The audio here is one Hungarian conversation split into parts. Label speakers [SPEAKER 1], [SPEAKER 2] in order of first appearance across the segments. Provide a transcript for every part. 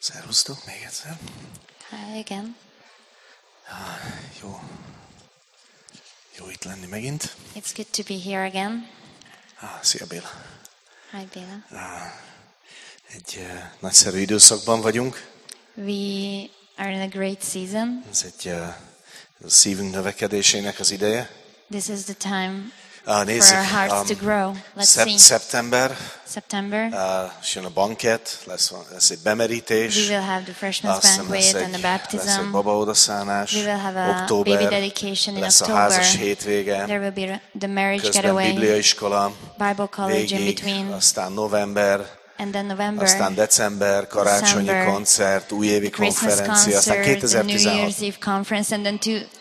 [SPEAKER 1] Szervusztok még egyszer.
[SPEAKER 2] Hi again.
[SPEAKER 1] Jó itt lenni megint.
[SPEAKER 2] It's good to be here again.
[SPEAKER 1] Szia Béla.
[SPEAKER 2] Hi, Béla.
[SPEAKER 1] Egy nagyszerű időszakban vagyunk.
[SPEAKER 2] We are in a great season.
[SPEAKER 1] Ez egy szívünk növekedésének az ideje.
[SPEAKER 2] This is the time
[SPEAKER 1] Nézzük,
[SPEAKER 2] for our hearts to grow. Let's see.
[SPEAKER 1] September,
[SPEAKER 2] September.
[SPEAKER 1] és jön a banket, lesz egy bemerítés.
[SPEAKER 2] We will have the freshman's
[SPEAKER 1] Aztán
[SPEAKER 2] banquet and the
[SPEAKER 1] lesz
[SPEAKER 2] baptism.
[SPEAKER 1] egy babaodaszánás.
[SPEAKER 2] We will have a
[SPEAKER 1] Október,
[SPEAKER 2] baby dedication in
[SPEAKER 1] lesz a
[SPEAKER 2] October.
[SPEAKER 1] házas hétvége.
[SPEAKER 2] There will be the marriage
[SPEAKER 1] Közben
[SPEAKER 2] getaway,
[SPEAKER 1] bibliaiskola.
[SPEAKER 2] Bible college in
[SPEAKER 1] Végig,
[SPEAKER 2] between,
[SPEAKER 1] aztán november.
[SPEAKER 2] and then November,
[SPEAKER 1] Aztán december, karácsonyi
[SPEAKER 2] December,
[SPEAKER 1] koncert, újévi
[SPEAKER 2] Christmas
[SPEAKER 1] konferencia, aztán
[SPEAKER 2] concert, the New
[SPEAKER 1] 2016.
[SPEAKER 2] Year's Eve conference, and then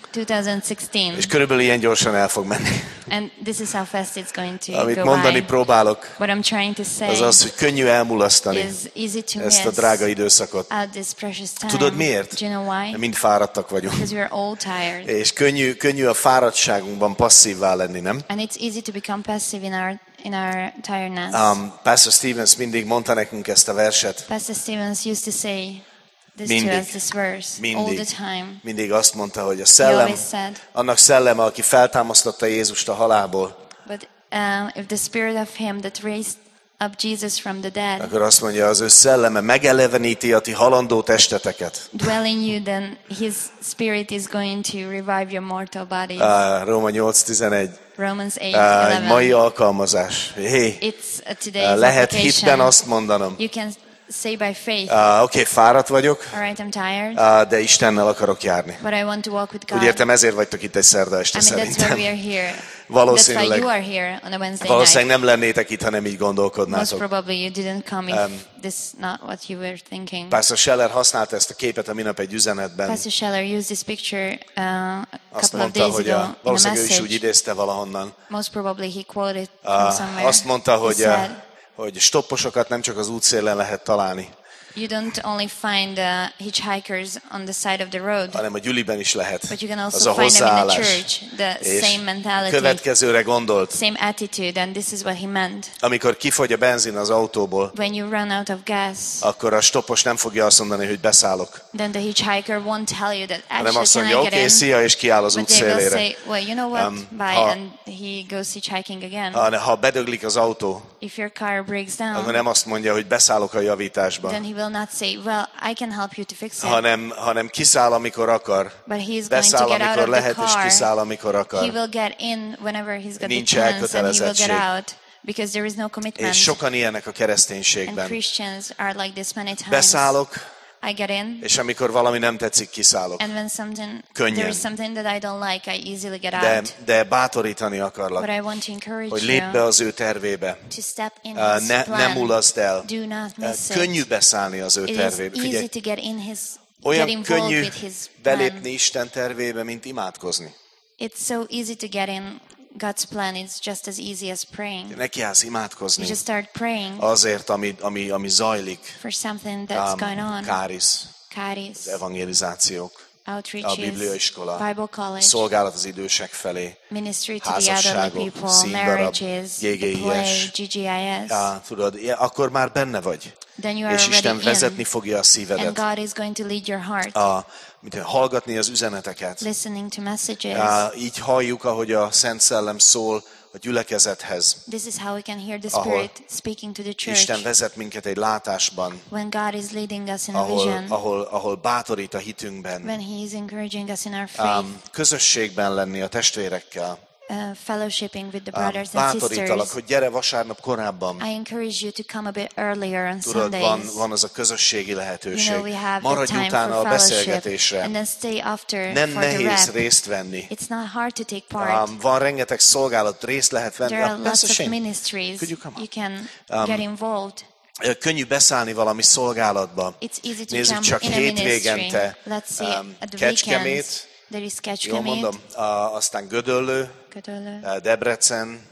[SPEAKER 2] 2016.
[SPEAKER 1] És körülbelül ilyen gyorsan el fog menni.
[SPEAKER 2] And this is how fast it's going to
[SPEAKER 1] Amit
[SPEAKER 2] go
[SPEAKER 1] mondani
[SPEAKER 2] by.
[SPEAKER 1] próbálok,
[SPEAKER 2] What I'm trying to say
[SPEAKER 1] az az, hogy könnyű elmulasztani
[SPEAKER 2] is easy to
[SPEAKER 1] ezt a
[SPEAKER 2] miss
[SPEAKER 1] drága időszakot.
[SPEAKER 2] out this precious time.
[SPEAKER 1] Tudod miért?
[SPEAKER 2] Do you know why?
[SPEAKER 1] Mert mind fáradtak vagyunk.
[SPEAKER 2] Because we are all tired.
[SPEAKER 1] És könnyű a fáradtságunkban passzívvá lenni, nem?
[SPEAKER 2] And it's easy to become passive in our tiredness.
[SPEAKER 1] Pastor Stevens mindig mondta nekünk ezt a verset.
[SPEAKER 2] Pastor Stevens used to say this
[SPEAKER 1] Mindig.
[SPEAKER 2] to us, this verse, all the time.
[SPEAKER 1] Mindig azt mondta, hogy a
[SPEAKER 2] He
[SPEAKER 1] szellem,
[SPEAKER 2] always said,
[SPEAKER 1] annak szelleme, aki feltámasztotta Jézust a halálból,
[SPEAKER 2] but if the spirit of him that raised up Jesus from the dead
[SPEAKER 1] akkor azt mondja, az ő szelleme megeleveníti a ti halandó testeteket.
[SPEAKER 2] dwell in you, then his spirit is going to revive your mortal bodies.
[SPEAKER 1] Róma 8:11.
[SPEAKER 2] Romans
[SPEAKER 1] Egy
[SPEAKER 2] 8:11.
[SPEAKER 1] mai alkalmazás. Hey,
[SPEAKER 2] It's a today's
[SPEAKER 1] lehet
[SPEAKER 2] application.
[SPEAKER 1] hitben azt mondanom.
[SPEAKER 2] You can say by faith,
[SPEAKER 1] Oké, fáradt vagyok,
[SPEAKER 2] all right, I'm tired,
[SPEAKER 1] de Istennel akarok járni.
[SPEAKER 2] but I want to walk with God.
[SPEAKER 1] Úgy értem, ezért vagytok itt egy szerda este
[SPEAKER 2] I mean, that's why
[SPEAKER 1] szerintem.
[SPEAKER 2] we are here.
[SPEAKER 1] Valószínűleg.
[SPEAKER 2] That's why you are here on a Wednesday
[SPEAKER 1] Valószínűleg
[SPEAKER 2] night.
[SPEAKER 1] nem lennétek itt, ha nem így
[SPEAKER 2] Most
[SPEAKER 1] gondolkodnátok.
[SPEAKER 2] probably you didn't come if this is not what you were thinking.
[SPEAKER 1] Pastor Scheller használta ezt a képet a minap egy üzenetben.
[SPEAKER 2] Pastor Scheller used this picture a
[SPEAKER 1] Azt
[SPEAKER 2] couple of
[SPEAKER 1] mondta,
[SPEAKER 2] days
[SPEAKER 1] hogy
[SPEAKER 2] ago in a
[SPEAKER 1] valószínűleg ő is úgy
[SPEAKER 2] message.
[SPEAKER 1] idézte valahonnan.
[SPEAKER 2] Most probably he quoted from somewhere.
[SPEAKER 1] Azt mondta,
[SPEAKER 2] He
[SPEAKER 1] hogy,
[SPEAKER 2] said,
[SPEAKER 1] hogy stopposokat nem csak az útszélen lehet találni,
[SPEAKER 2] you don't only find hitchhikers on the side of the road,
[SPEAKER 1] hanem a gyüliben is lehet.
[SPEAKER 2] but you can
[SPEAKER 1] Az
[SPEAKER 2] also
[SPEAKER 1] a
[SPEAKER 2] find them in the
[SPEAKER 1] hozzáállás.
[SPEAKER 2] church. The
[SPEAKER 1] És
[SPEAKER 2] same mentality,
[SPEAKER 1] következőre gondolt,
[SPEAKER 2] same attitude, and this is what he meant.
[SPEAKER 1] amikor kifogy a benzin az autóból,
[SPEAKER 2] When you run out of gas,
[SPEAKER 1] akkor a stoppos nem fogja azt mondani, hogy beszállok,
[SPEAKER 2] then the hitchhiker won't tell you that
[SPEAKER 1] hanem
[SPEAKER 2] actually
[SPEAKER 1] azt
[SPEAKER 2] can
[SPEAKER 1] mondja,
[SPEAKER 2] I get
[SPEAKER 1] oké,
[SPEAKER 2] in?
[SPEAKER 1] szia, és kiáll az
[SPEAKER 2] But they will
[SPEAKER 1] útszélére.
[SPEAKER 2] say, well, you know what, bye,
[SPEAKER 1] ha-
[SPEAKER 2] and he goes hitchhiking again.
[SPEAKER 1] Ha bedöglik az autó,
[SPEAKER 2] If your car breaks
[SPEAKER 1] akkor
[SPEAKER 2] down,
[SPEAKER 1] nem azt mondja, hogy beszállok a javításba,
[SPEAKER 2] then he will not say, well, I can help you to fix it.
[SPEAKER 1] hanem kiszáll, amikor akar,
[SPEAKER 2] But he is going to
[SPEAKER 1] beszáll,
[SPEAKER 2] get out
[SPEAKER 1] amikor
[SPEAKER 2] of the
[SPEAKER 1] lehet, és
[SPEAKER 2] car.
[SPEAKER 1] kiszáll, amikor
[SPEAKER 2] He
[SPEAKER 1] akar.
[SPEAKER 2] will get in whenever he's got
[SPEAKER 1] Nincs
[SPEAKER 2] the chance, and he will get
[SPEAKER 1] elkötelezettség.
[SPEAKER 2] out because there is no commitment.
[SPEAKER 1] És sokan ilyenek a
[SPEAKER 2] And
[SPEAKER 1] kereszténységben.
[SPEAKER 2] Christians are like this many times.
[SPEAKER 1] Beszállok,
[SPEAKER 2] I get in,
[SPEAKER 1] és amikor valami nem tetszik, kiszállok.
[SPEAKER 2] and when something
[SPEAKER 1] Könnyen.
[SPEAKER 2] there is something that I don't like, I easily get
[SPEAKER 1] De,
[SPEAKER 2] out.
[SPEAKER 1] de bátorítani akarlak,
[SPEAKER 2] But I want to encourage
[SPEAKER 1] hogy lépj be
[SPEAKER 2] you
[SPEAKER 1] az ő tervébe.
[SPEAKER 2] to step in his
[SPEAKER 1] Ne
[SPEAKER 2] plan.
[SPEAKER 1] mulaszd el.
[SPEAKER 2] Do not miss
[SPEAKER 1] Könnyű
[SPEAKER 2] it.
[SPEAKER 1] beszállni az ő
[SPEAKER 2] It is
[SPEAKER 1] tervébe.
[SPEAKER 2] easy
[SPEAKER 1] Figyelj,
[SPEAKER 2] to get in his, get
[SPEAKER 1] olyan
[SPEAKER 2] involved
[SPEAKER 1] könnyű
[SPEAKER 2] with his plan.
[SPEAKER 1] belépni Isten tervébe, mint imádkozni.
[SPEAKER 2] It's so easy to get in God's plan. It's just as easy as praying.
[SPEAKER 1] Nekiállsz
[SPEAKER 2] You
[SPEAKER 1] imádkozni
[SPEAKER 2] just start praying
[SPEAKER 1] azért, ami zajlik.
[SPEAKER 2] for something that's going on.
[SPEAKER 1] Káris,
[SPEAKER 2] Charis,
[SPEAKER 1] evangelizációk, a
[SPEAKER 2] outreaches,
[SPEAKER 1] bibliaiskola,
[SPEAKER 2] Bible college,
[SPEAKER 1] szolgálat az idősek felé,
[SPEAKER 2] ministry to the elderly
[SPEAKER 1] házasságok,
[SPEAKER 2] people,
[SPEAKER 1] színdarab,
[SPEAKER 2] marriages, the play,
[SPEAKER 1] GGIS.
[SPEAKER 2] GGIS.
[SPEAKER 1] Tudod, akkor már benne vagy.
[SPEAKER 2] Then you are
[SPEAKER 1] És Isten
[SPEAKER 2] already
[SPEAKER 1] vezetni
[SPEAKER 2] in,
[SPEAKER 1] fogja a
[SPEAKER 2] and
[SPEAKER 1] szívedet.
[SPEAKER 2] God is going to lead your heart.
[SPEAKER 1] Hallgatni az üzeneteket.
[SPEAKER 2] Listening to messages.
[SPEAKER 1] Így halljuk, ahogy a Szent Szellem szól a gyülekezethez.
[SPEAKER 2] This is how we can hear the
[SPEAKER 1] Ahol
[SPEAKER 2] Spirit speaking to the church.
[SPEAKER 1] Isten vezet minket egy látásban,
[SPEAKER 2] When God is leading us in a vision.
[SPEAKER 1] ahol bátorít a hitünkben.
[SPEAKER 2] When He is encouraging us in our faith.
[SPEAKER 1] Közösségben lenni a testvérekkel.
[SPEAKER 2] Fellowshipping with the brothers and
[SPEAKER 1] Bátorítalak,
[SPEAKER 2] sisters.
[SPEAKER 1] hogy gyere vasárnap korábban.
[SPEAKER 2] I encourage you to come a bit earlier on
[SPEAKER 1] Tudod,
[SPEAKER 2] Sundays.
[SPEAKER 1] van az a közösségi
[SPEAKER 2] You
[SPEAKER 1] lehetőség.
[SPEAKER 2] know, we have the
[SPEAKER 1] Maradj
[SPEAKER 2] time
[SPEAKER 1] utána
[SPEAKER 2] for
[SPEAKER 1] a
[SPEAKER 2] fellowship,
[SPEAKER 1] beszélgetésre.
[SPEAKER 2] and then stay after
[SPEAKER 1] Nem
[SPEAKER 2] for the
[SPEAKER 1] nehéz
[SPEAKER 2] rap.
[SPEAKER 1] részt venni.
[SPEAKER 2] It's not hard to take part.
[SPEAKER 1] Van rengeteg szolgálat, részt lehet venni.
[SPEAKER 2] There are lots
[SPEAKER 1] Persze,
[SPEAKER 2] of
[SPEAKER 1] Shane,
[SPEAKER 2] ministries.
[SPEAKER 1] could you come
[SPEAKER 2] You
[SPEAKER 1] up?
[SPEAKER 2] can get involved.
[SPEAKER 1] Könnyű beszállni valami szolgálatba.
[SPEAKER 2] It's easy to
[SPEAKER 1] Nézzük
[SPEAKER 2] come
[SPEAKER 1] csak
[SPEAKER 2] in a ministry.
[SPEAKER 1] hétvégente
[SPEAKER 2] Let's see, at the
[SPEAKER 1] Kecskemét,
[SPEAKER 2] weekends there is
[SPEAKER 1] jól
[SPEAKER 2] Kecskemét,
[SPEAKER 1] mondom, aztán Gödöllő,
[SPEAKER 2] Gödöllő,
[SPEAKER 1] Debrecen,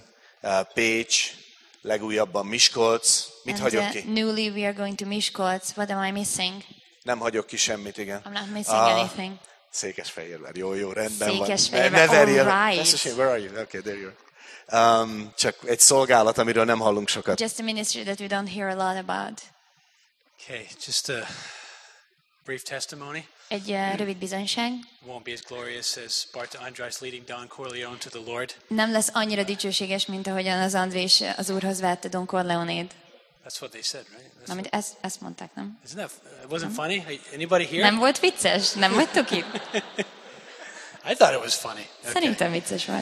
[SPEAKER 1] Pécs, legújabban Miskolc. Mit hagyok
[SPEAKER 2] and
[SPEAKER 1] ki?
[SPEAKER 2] newly we are going to Miskolc. What am I missing?
[SPEAKER 1] Nem hagyok ki semmit, igen.
[SPEAKER 2] I'm not missing anything.
[SPEAKER 1] Székesfehérvár, jó, rendben van.
[SPEAKER 2] Székesfehérvár,
[SPEAKER 1] Ne verjél.
[SPEAKER 2] all right.
[SPEAKER 1] That's a shame. Where are you? Okay, there you are. Csak egy szolgálat, amiről nem hallunk sokat.
[SPEAKER 2] Just a ministry that we don't hear a lot about.
[SPEAKER 3] Okay, just a brief testimony.
[SPEAKER 2] Egy rövid bizonyság.
[SPEAKER 3] Won't be as glorious as Bart András leading Don Corleone to the Lord.
[SPEAKER 2] Nem lesz annyira dicsőséges, mint ahogyan az Andrés az Úrhoz vette Don Corleonét.
[SPEAKER 3] That's what they said, right?
[SPEAKER 2] Nem, ezt mondták, nem?
[SPEAKER 3] Isn't that? It wasn't funny. Anybody here?
[SPEAKER 2] Nem volt vicces? Nem vagytok itt?
[SPEAKER 3] I thought it was funny. Okay.
[SPEAKER 2] Szerintem vicces volt.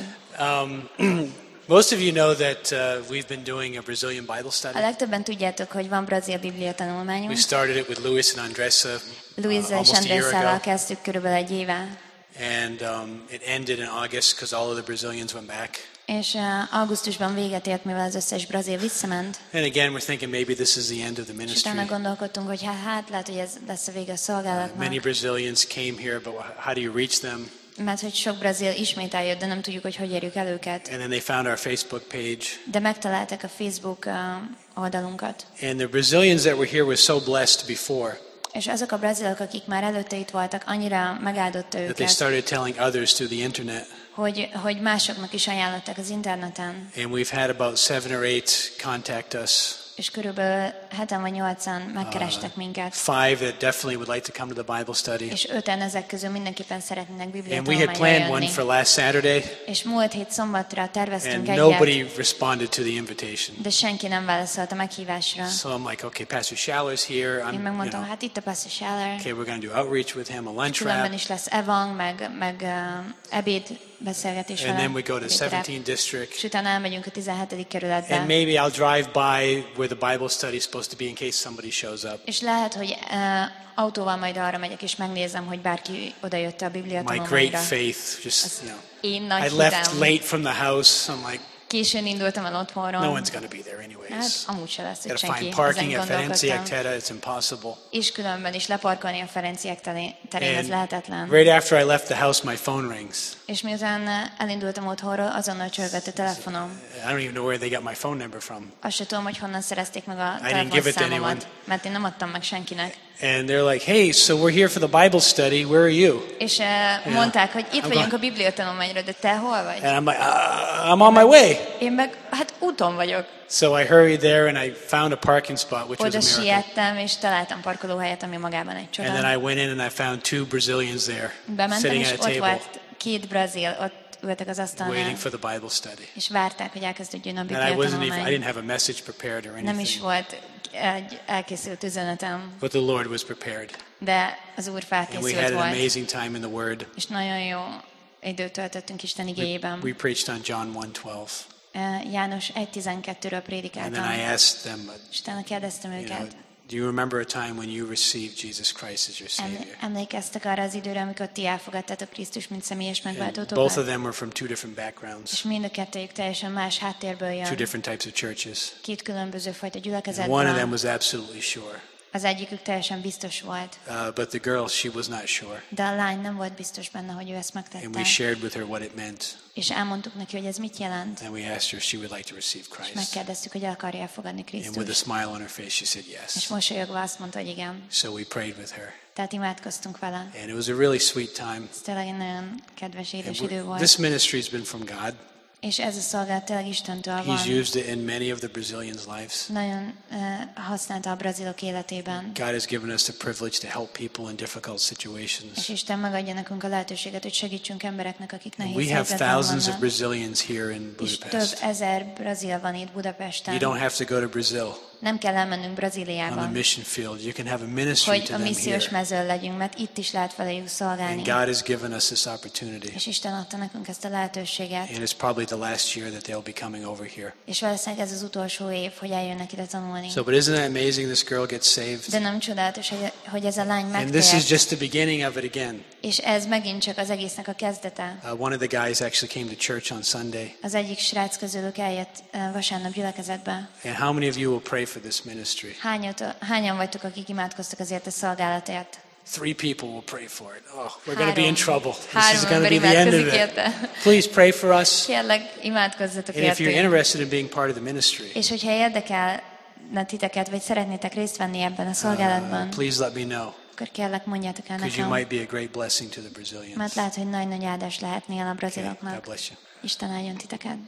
[SPEAKER 3] Most of you know that we've been doing a Brazilian Bible
[SPEAKER 2] A
[SPEAKER 3] study.
[SPEAKER 2] legtöbben tudjátok, hogy van brazil biblia
[SPEAKER 3] We
[SPEAKER 2] tanulmányunk.
[SPEAKER 3] started it with Louis and Andressa
[SPEAKER 2] Luisa és
[SPEAKER 3] almost a year
[SPEAKER 2] Andrészával
[SPEAKER 3] ago,
[SPEAKER 2] kezdtük körülbelül egy éve.
[SPEAKER 3] and it ended in August because all of the Brazilians went back.
[SPEAKER 2] És augusztusban véget ért, mivel az összes brazil visszament.
[SPEAKER 3] And again, we're thinking maybe this is the end of the
[SPEAKER 2] És
[SPEAKER 3] ministry.
[SPEAKER 2] utána gondolkodtunk, hogy hát lehet, hogy ez lesz a vége a
[SPEAKER 3] Many
[SPEAKER 2] szolgálatnak.
[SPEAKER 3] Brazilians came here, but how do you reach them?
[SPEAKER 2] Mert hogy sok brazil ismét eljött, de nem tudjuk, hogy érjük el őket.
[SPEAKER 3] And then they found our Facebook page.
[SPEAKER 2] De megtalálták a Facebook oldalunkat.
[SPEAKER 3] And the Brazilians that were here were so blessed before
[SPEAKER 2] És azok a brazilok, akik már előtte itt voltak, annyira megáldotta
[SPEAKER 3] that they
[SPEAKER 2] őket,
[SPEAKER 3] started telling others through the internet.
[SPEAKER 2] hogy másoknak is ajánlották az interneten.
[SPEAKER 3] And we've had about 7 or 8 contact us.
[SPEAKER 2] És körülbelül 7 vagy 8-an megkerestek minket.
[SPEAKER 3] 5 that definitely would like to come to the Bible study.
[SPEAKER 2] És 5-en ezek közül mindenképpen szeretnének Biblia
[SPEAKER 3] And we had
[SPEAKER 2] tanulmányra
[SPEAKER 3] planned one
[SPEAKER 2] jönni.
[SPEAKER 3] for last Saturday,
[SPEAKER 2] És múlt hét szombatra terveztünk
[SPEAKER 3] and
[SPEAKER 2] egyet,
[SPEAKER 3] nobody responded to the invitation.
[SPEAKER 2] de senki nem válaszolt a meghívásra.
[SPEAKER 3] So I'm like, okay, Pastor Schaller's here.
[SPEAKER 2] Én
[SPEAKER 3] I'm,
[SPEAKER 2] megmondtam, hát itt a Pastor Schaller,
[SPEAKER 3] okay, we're going to do outreach with him, a lunch
[SPEAKER 2] különben
[SPEAKER 3] wrap,
[SPEAKER 2] is lesz evang, meg ebéd beszélgetés
[SPEAKER 3] and then we go to
[SPEAKER 2] ebédterep.
[SPEAKER 3] 17 District.
[SPEAKER 2] És utána elmegyünk a 17. kerületbe.
[SPEAKER 3] And maybe I'll drive by where the Bible study is supposed to be in case somebody shows up.
[SPEAKER 2] És lehet, hogy autóval majd arra megyek, és megnézem, hogy bárki odajött a Biblia
[SPEAKER 3] My great
[SPEAKER 2] tanulmányra.
[SPEAKER 3] faith, just,
[SPEAKER 2] Én nagy
[SPEAKER 3] I left
[SPEAKER 2] hitem.
[SPEAKER 3] late from the house. I'm like,
[SPEAKER 2] Későn indultam el otthonról.
[SPEAKER 3] no one's going to be there
[SPEAKER 2] Hát
[SPEAKER 3] anyways.
[SPEAKER 2] amúgy se lesz, hogy
[SPEAKER 3] Got to
[SPEAKER 2] senki.
[SPEAKER 3] find
[SPEAKER 2] Ezen
[SPEAKER 3] parking at Ferenci
[SPEAKER 2] gondolkodtam.
[SPEAKER 3] Tera. It's impossible.
[SPEAKER 2] És különben is leparkolni a Ferenciek terén, ez
[SPEAKER 3] And
[SPEAKER 2] lehetetlen.
[SPEAKER 3] right after I left the house, my phone rings.
[SPEAKER 2] És miután elindultam otthonról, azonnal csörgött a telefonom.
[SPEAKER 3] I don't even know where they got my phone number from.
[SPEAKER 2] Azt sem tudom, hogy honnan szerezték meg a
[SPEAKER 3] I didn't give it to
[SPEAKER 2] telefonszámomat,
[SPEAKER 3] anyone.
[SPEAKER 2] mert én nem adtam meg senkinek.
[SPEAKER 3] And they're like, hey, so we're here for the Bible study. Where are you?
[SPEAKER 2] És mondták, hogy itt
[SPEAKER 3] I'm
[SPEAKER 2] vagyunk
[SPEAKER 3] going-
[SPEAKER 2] a Biblia tanulmányra, de te hol vagy?
[SPEAKER 3] And I'm like, I'm on my way.
[SPEAKER 2] Én meg, hát úton vagyok.
[SPEAKER 3] So I hurried there and I found a parking spot, which was
[SPEAKER 2] Oda
[SPEAKER 3] a miracle.
[SPEAKER 2] siettem, és találtam parkolóhelyet, ami magában egy
[SPEAKER 3] And then
[SPEAKER 2] csoda.
[SPEAKER 3] I went in and I found 2 Brazilians there
[SPEAKER 2] Bementem,
[SPEAKER 3] sitting
[SPEAKER 2] és
[SPEAKER 3] at a
[SPEAKER 2] ott
[SPEAKER 3] table
[SPEAKER 2] volt 2 brazil, ott ültek az asztalnál,
[SPEAKER 3] waiting for the Bible study.
[SPEAKER 2] és várták, hogy elkezdődjön a
[SPEAKER 3] And I
[SPEAKER 2] Biblia
[SPEAKER 3] I
[SPEAKER 2] tanulmány.
[SPEAKER 3] didn't have a message prepared or
[SPEAKER 2] Nem is
[SPEAKER 3] anything.
[SPEAKER 2] volt egy elkészült üzenetem,
[SPEAKER 3] But the Lord was prepared.
[SPEAKER 2] de az Úr
[SPEAKER 3] And we
[SPEAKER 2] felkészült
[SPEAKER 3] had an
[SPEAKER 2] volt,
[SPEAKER 3] amazing time in the Word.
[SPEAKER 2] és nagyon jó időt töltöttünk Isten igéjében.
[SPEAKER 3] We preached on John 1:12.
[SPEAKER 2] János 1.12-ről
[SPEAKER 3] And
[SPEAKER 2] prédikáltam,
[SPEAKER 3] then I asked them,
[SPEAKER 2] és utána kérdeztem
[SPEAKER 3] you know,
[SPEAKER 2] őket,
[SPEAKER 3] do you remember a time when you received Jesus Christ as your Savior?
[SPEAKER 2] emlékeztek arra az időre, amikor ti elfogadtátok Krisztus, mint személyes
[SPEAKER 3] And
[SPEAKER 2] megváltótok?
[SPEAKER 3] both of them were from 2 different backgrounds,
[SPEAKER 2] És mind a kettőjük teljesen más háttérből
[SPEAKER 3] 2
[SPEAKER 2] jön.
[SPEAKER 3] different types of churches.
[SPEAKER 2] 2 különböző fajta
[SPEAKER 3] And one of them
[SPEAKER 2] gyülekezetből.
[SPEAKER 3] was absolutely sure.
[SPEAKER 2] Az egyikük teljesen biztos volt,
[SPEAKER 3] But the girl, she was not sure.
[SPEAKER 2] de a lány nem volt biztos benne, hogy ő ezt
[SPEAKER 3] And we
[SPEAKER 2] megtette.
[SPEAKER 3] shared with her what it meant.
[SPEAKER 2] És elmondtuk neki, hogy ez mit jelent.
[SPEAKER 3] And we asked her if she would like to receive
[SPEAKER 2] És
[SPEAKER 3] Christ.
[SPEAKER 2] megkérdeztük, hogy el akarja elfogadni
[SPEAKER 3] And with a
[SPEAKER 2] Krisztust.
[SPEAKER 3] smile on her face, she said
[SPEAKER 2] És
[SPEAKER 3] yes.
[SPEAKER 2] mosolyogva azt mondta, hogy igen.
[SPEAKER 3] So we prayed with her.
[SPEAKER 2] Tehát imádkoztunk vele.
[SPEAKER 3] And it was a really sweet time.
[SPEAKER 2] Ez tényleg egy nagyon kedves,
[SPEAKER 3] And
[SPEAKER 2] édes idő volt.
[SPEAKER 3] this ministry has been from God.
[SPEAKER 2] És ez a szolgálat tényleg Istentől van.
[SPEAKER 3] He's used it in many of the Brazilians' lives.
[SPEAKER 2] Nagyon használta a brazilok életében.
[SPEAKER 3] God has given us the privilege to help people in difficult
[SPEAKER 2] És
[SPEAKER 3] situations.
[SPEAKER 2] Isten megadja nekünk a lehetőséget, hogy segítsünk embereknek, akik nehéz
[SPEAKER 3] We have
[SPEAKER 2] helyzetben
[SPEAKER 3] thousands of
[SPEAKER 2] vannak.
[SPEAKER 3] Brazilians here in
[SPEAKER 2] És több
[SPEAKER 3] Budapest.
[SPEAKER 2] ezer brazil van itt Budapesten.
[SPEAKER 3] You don't have to go to Brazil
[SPEAKER 2] Nem kell elmennünk
[SPEAKER 3] on the
[SPEAKER 2] Brazíliába,
[SPEAKER 3] mission field. You can have a ministry
[SPEAKER 2] hogy
[SPEAKER 3] to
[SPEAKER 2] a
[SPEAKER 3] them
[SPEAKER 2] missziós
[SPEAKER 3] here.
[SPEAKER 2] mezőn legyünk, mert itt is lehet feléjük szolgálni.
[SPEAKER 3] And God has given us this opportunity.
[SPEAKER 2] És Isten adta nekünk ezt a lehetőséget.
[SPEAKER 3] And it's probably the last year that they'll be coming over here.
[SPEAKER 2] És valószínűleg ez az utolsó év, hogy eljönnek ide tanulni.
[SPEAKER 3] So, but isn't that amazing? This girl gets saved.
[SPEAKER 2] De nem csodálatos, hogy ez a lány
[SPEAKER 3] And this is
[SPEAKER 2] megtért.
[SPEAKER 3] just the beginning of it again.
[SPEAKER 2] És ez megint csak az egésznek a kezdete.
[SPEAKER 3] One of the guys actually came to church on Sunday.
[SPEAKER 2] Az egyik srác közülük eljött vasárnap gyülekezetbe.
[SPEAKER 3] And how many of you will pray for this ministry?
[SPEAKER 2] Hányan vagytok, akik imádkoztak azért a szolgálatért?
[SPEAKER 3] 3 people will pray for it. Oh, we're going to be in trouble. This is
[SPEAKER 2] Három
[SPEAKER 3] going
[SPEAKER 2] ember
[SPEAKER 3] to be the end of
[SPEAKER 2] imádkozik
[SPEAKER 3] it.
[SPEAKER 2] érte.
[SPEAKER 3] Please pray for us.
[SPEAKER 2] Kérlek, imádkozzatok
[SPEAKER 3] And if you're
[SPEAKER 2] értünk.
[SPEAKER 3] interested in being part of the ministry,
[SPEAKER 2] És hogyha érdekelne titeket, vagy szeretnétek részt venni ebben a szolgálatban,
[SPEAKER 3] please let me know,
[SPEAKER 2] akkor kérlek, mondjátok el
[SPEAKER 3] because you
[SPEAKER 2] nekem.
[SPEAKER 3] might be a great blessing to the Brazilians.
[SPEAKER 2] Mert lehet, hogy nagy-nagy áldás lehetnél a
[SPEAKER 3] Okay, God
[SPEAKER 2] braziloknak.
[SPEAKER 3] bless you.
[SPEAKER 2] Isten áldjon titeket.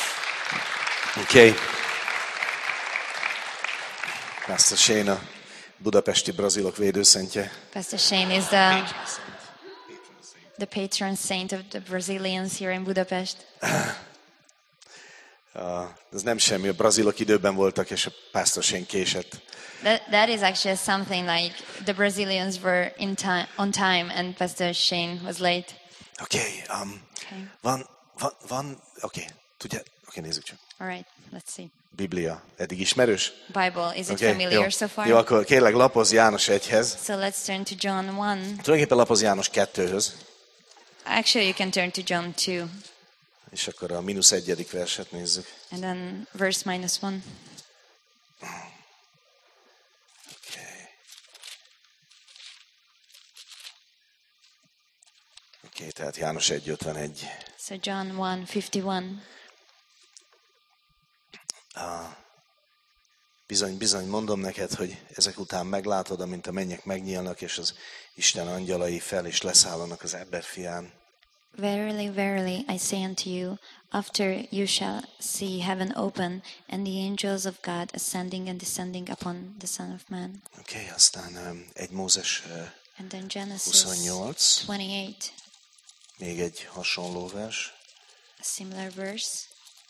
[SPEAKER 1] Okay. Pastor Shana, budapesti brazilok védőszentje.
[SPEAKER 2] Pastor Shane is the patron saint of the Brazilians here in Budapest.
[SPEAKER 1] Ez nem semmi, a brazilok időben voltak, és a Pastor Shane késett.
[SPEAKER 2] That is actually something like the Brazilians were on time and Pastor Shane was late.
[SPEAKER 1] Oké, tudja, nézzük csak.
[SPEAKER 2] All right, let's see.
[SPEAKER 1] Biblia, eddig ismerős?
[SPEAKER 2] Bible, is it
[SPEAKER 1] Okay,
[SPEAKER 2] familiar
[SPEAKER 1] jó.
[SPEAKER 2] so far?
[SPEAKER 1] Jó, akkor kérlek lapozz János 1-hez.
[SPEAKER 2] So let's turn to John 1.
[SPEAKER 1] Tulajdonképpen lapozz János 2-höz,
[SPEAKER 2] Actually, you can turn to John 2
[SPEAKER 1] és akkor a -1. verset nézzük.
[SPEAKER 2] and then verse -1.
[SPEAKER 1] Oké, tehát János 1:51.
[SPEAKER 2] So John 1:51.
[SPEAKER 1] Bizony, mondom neked, hogy ezek után meglátod, amint a mennyek megnyílnak, és az Isten angyalai fel és leszállanak az emberfián.
[SPEAKER 2] Verily, verily, I say unto you, after you shall see heaven open, and the angels of God ascending and descending upon the Son of Man.
[SPEAKER 1] Oké, aztán 1 Mózes
[SPEAKER 2] And then Genesis
[SPEAKER 1] 28,
[SPEAKER 2] 28,
[SPEAKER 1] még egy hasonló vers.
[SPEAKER 2] a similar verse.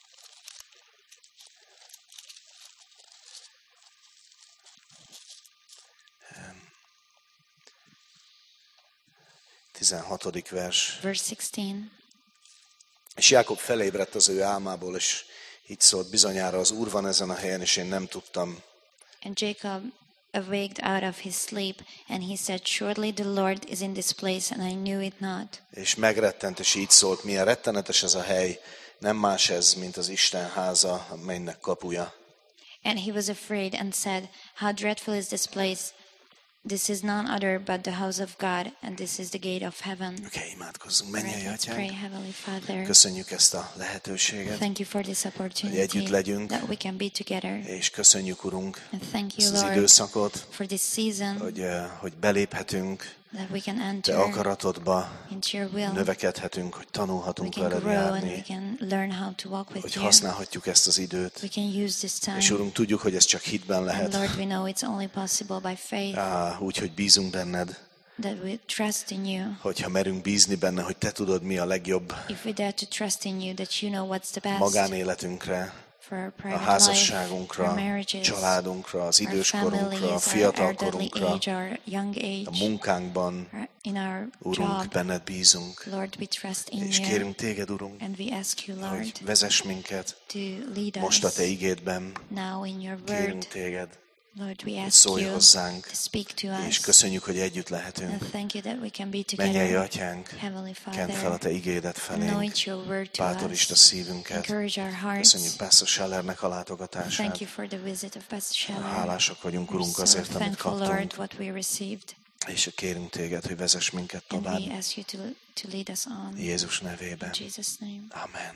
[SPEAKER 1] Uh, 16. vers.
[SPEAKER 2] Verse 16.
[SPEAKER 1] És Jákob felébredt az ő álmából, és így szólt: bizonyára az Úr van ezen a helyen, és én nem tudtam.
[SPEAKER 2] And Jacob awaked out of his sleep, and he said, surely the Lord is in this place, and I knew it not.
[SPEAKER 1] És megrettent, és így szólt: milyen rettenetes ez a hely, nem más ez, mint az Isten háza, a mennynek kapuja.
[SPEAKER 2] And he was afraid and said, how dreadful is this place! This is none other but the house of God, and this is the gate of heaven.
[SPEAKER 1] Oké, imádkozzunk,
[SPEAKER 2] All
[SPEAKER 1] mennyei
[SPEAKER 2] right, let's pray,
[SPEAKER 1] atyánk.
[SPEAKER 2] Heavenly Father.
[SPEAKER 1] Köszönjük ezt a lehetőséget,
[SPEAKER 2] Thank you for this
[SPEAKER 1] hogy
[SPEAKER 2] opportunity
[SPEAKER 1] együtt legyünk,
[SPEAKER 2] that we can be together.
[SPEAKER 1] és köszönjük, Urunk,
[SPEAKER 2] And thank
[SPEAKER 1] ezt
[SPEAKER 2] you,
[SPEAKER 1] az
[SPEAKER 2] Lord,
[SPEAKER 1] időszakot,
[SPEAKER 2] for this season
[SPEAKER 1] hogy beléphetünk
[SPEAKER 2] that we can
[SPEAKER 1] te
[SPEAKER 2] enter
[SPEAKER 1] akaratodba,
[SPEAKER 2] into your will.
[SPEAKER 1] növekedhetünk, hogy
[SPEAKER 2] We
[SPEAKER 1] tanulhatunk
[SPEAKER 2] can
[SPEAKER 1] veled
[SPEAKER 2] grow and we
[SPEAKER 1] járni,
[SPEAKER 2] can learn how to walk with
[SPEAKER 1] hogy
[SPEAKER 2] you.
[SPEAKER 1] használhatjuk ezt az időt.
[SPEAKER 2] We can use this time.
[SPEAKER 1] És Urunk, tudjuk, hogy ez csak hitben
[SPEAKER 2] And
[SPEAKER 1] lehet,
[SPEAKER 2] Lord, we know it's only possible by faith,
[SPEAKER 1] úgy, hogy bízunk benned,
[SPEAKER 2] that we trust in you.
[SPEAKER 1] hogyha merünk bízni benne, hogy te tudod, mi a legjobb
[SPEAKER 2] If we dare to trust in you, that you know what's the best
[SPEAKER 1] magánéletünkre,
[SPEAKER 2] for our
[SPEAKER 1] a
[SPEAKER 2] private life,
[SPEAKER 1] házasságunkra,
[SPEAKER 2] our marriages,
[SPEAKER 1] czáládunkra, az
[SPEAKER 2] our
[SPEAKER 1] időskorunkra, a
[SPEAKER 2] families, our elderly
[SPEAKER 1] fiatalkorunkra,
[SPEAKER 2] age, our young
[SPEAKER 1] a
[SPEAKER 2] age,
[SPEAKER 1] munkánkban.
[SPEAKER 2] in our
[SPEAKER 1] Urunk,
[SPEAKER 2] job.
[SPEAKER 1] benned bízunk,
[SPEAKER 2] Lord, we trust in
[SPEAKER 1] és
[SPEAKER 2] you,
[SPEAKER 1] kérünk téged, Urunk,
[SPEAKER 2] and we ask you, Lord,
[SPEAKER 1] hogy vezess minket
[SPEAKER 2] to lead
[SPEAKER 1] most a
[SPEAKER 2] us
[SPEAKER 1] te igédben.
[SPEAKER 2] now in your
[SPEAKER 1] Kérünk
[SPEAKER 2] word.
[SPEAKER 1] téged,
[SPEAKER 2] Lord, we
[SPEAKER 1] hogy
[SPEAKER 2] ask
[SPEAKER 1] szólj
[SPEAKER 2] you
[SPEAKER 1] hozzánk,
[SPEAKER 2] to speak to
[SPEAKER 1] és
[SPEAKER 2] us,
[SPEAKER 1] köszönjük, hogy együtt lehetünk.
[SPEAKER 2] and thank you that we can be
[SPEAKER 1] Mennyei
[SPEAKER 2] together.
[SPEAKER 1] atyánk,
[SPEAKER 2] Heavenly
[SPEAKER 1] kent fel a
[SPEAKER 2] Father,
[SPEAKER 1] te igédet felénk,
[SPEAKER 2] anoint your word to
[SPEAKER 1] bátorítsd a
[SPEAKER 2] us,
[SPEAKER 1] szívünket.
[SPEAKER 2] encourage our hearts.
[SPEAKER 1] Köszönjük Pastor Schellernek a látogatását.
[SPEAKER 2] Thank you for the visit of Pastor Scheller.
[SPEAKER 1] Hálásak vagyunk,
[SPEAKER 2] We're
[SPEAKER 1] Urunk,
[SPEAKER 2] so
[SPEAKER 1] azért, amit
[SPEAKER 2] thankful, Lord,
[SPEAKER 1] kaptunk,
[SPEAKER 2] what we received,
[SPEAKER 1] és kérünk téged, hogy vezess minket
[SPEAKER 2] and
[SPEAKER 1] tovább.
[SPEAKER 2] we ask you to lead us on.
[SPEAKER 1] Jézus nevében.
[SPEAKER 2] In Jesus' name,
[SPEAKER 1] Amen.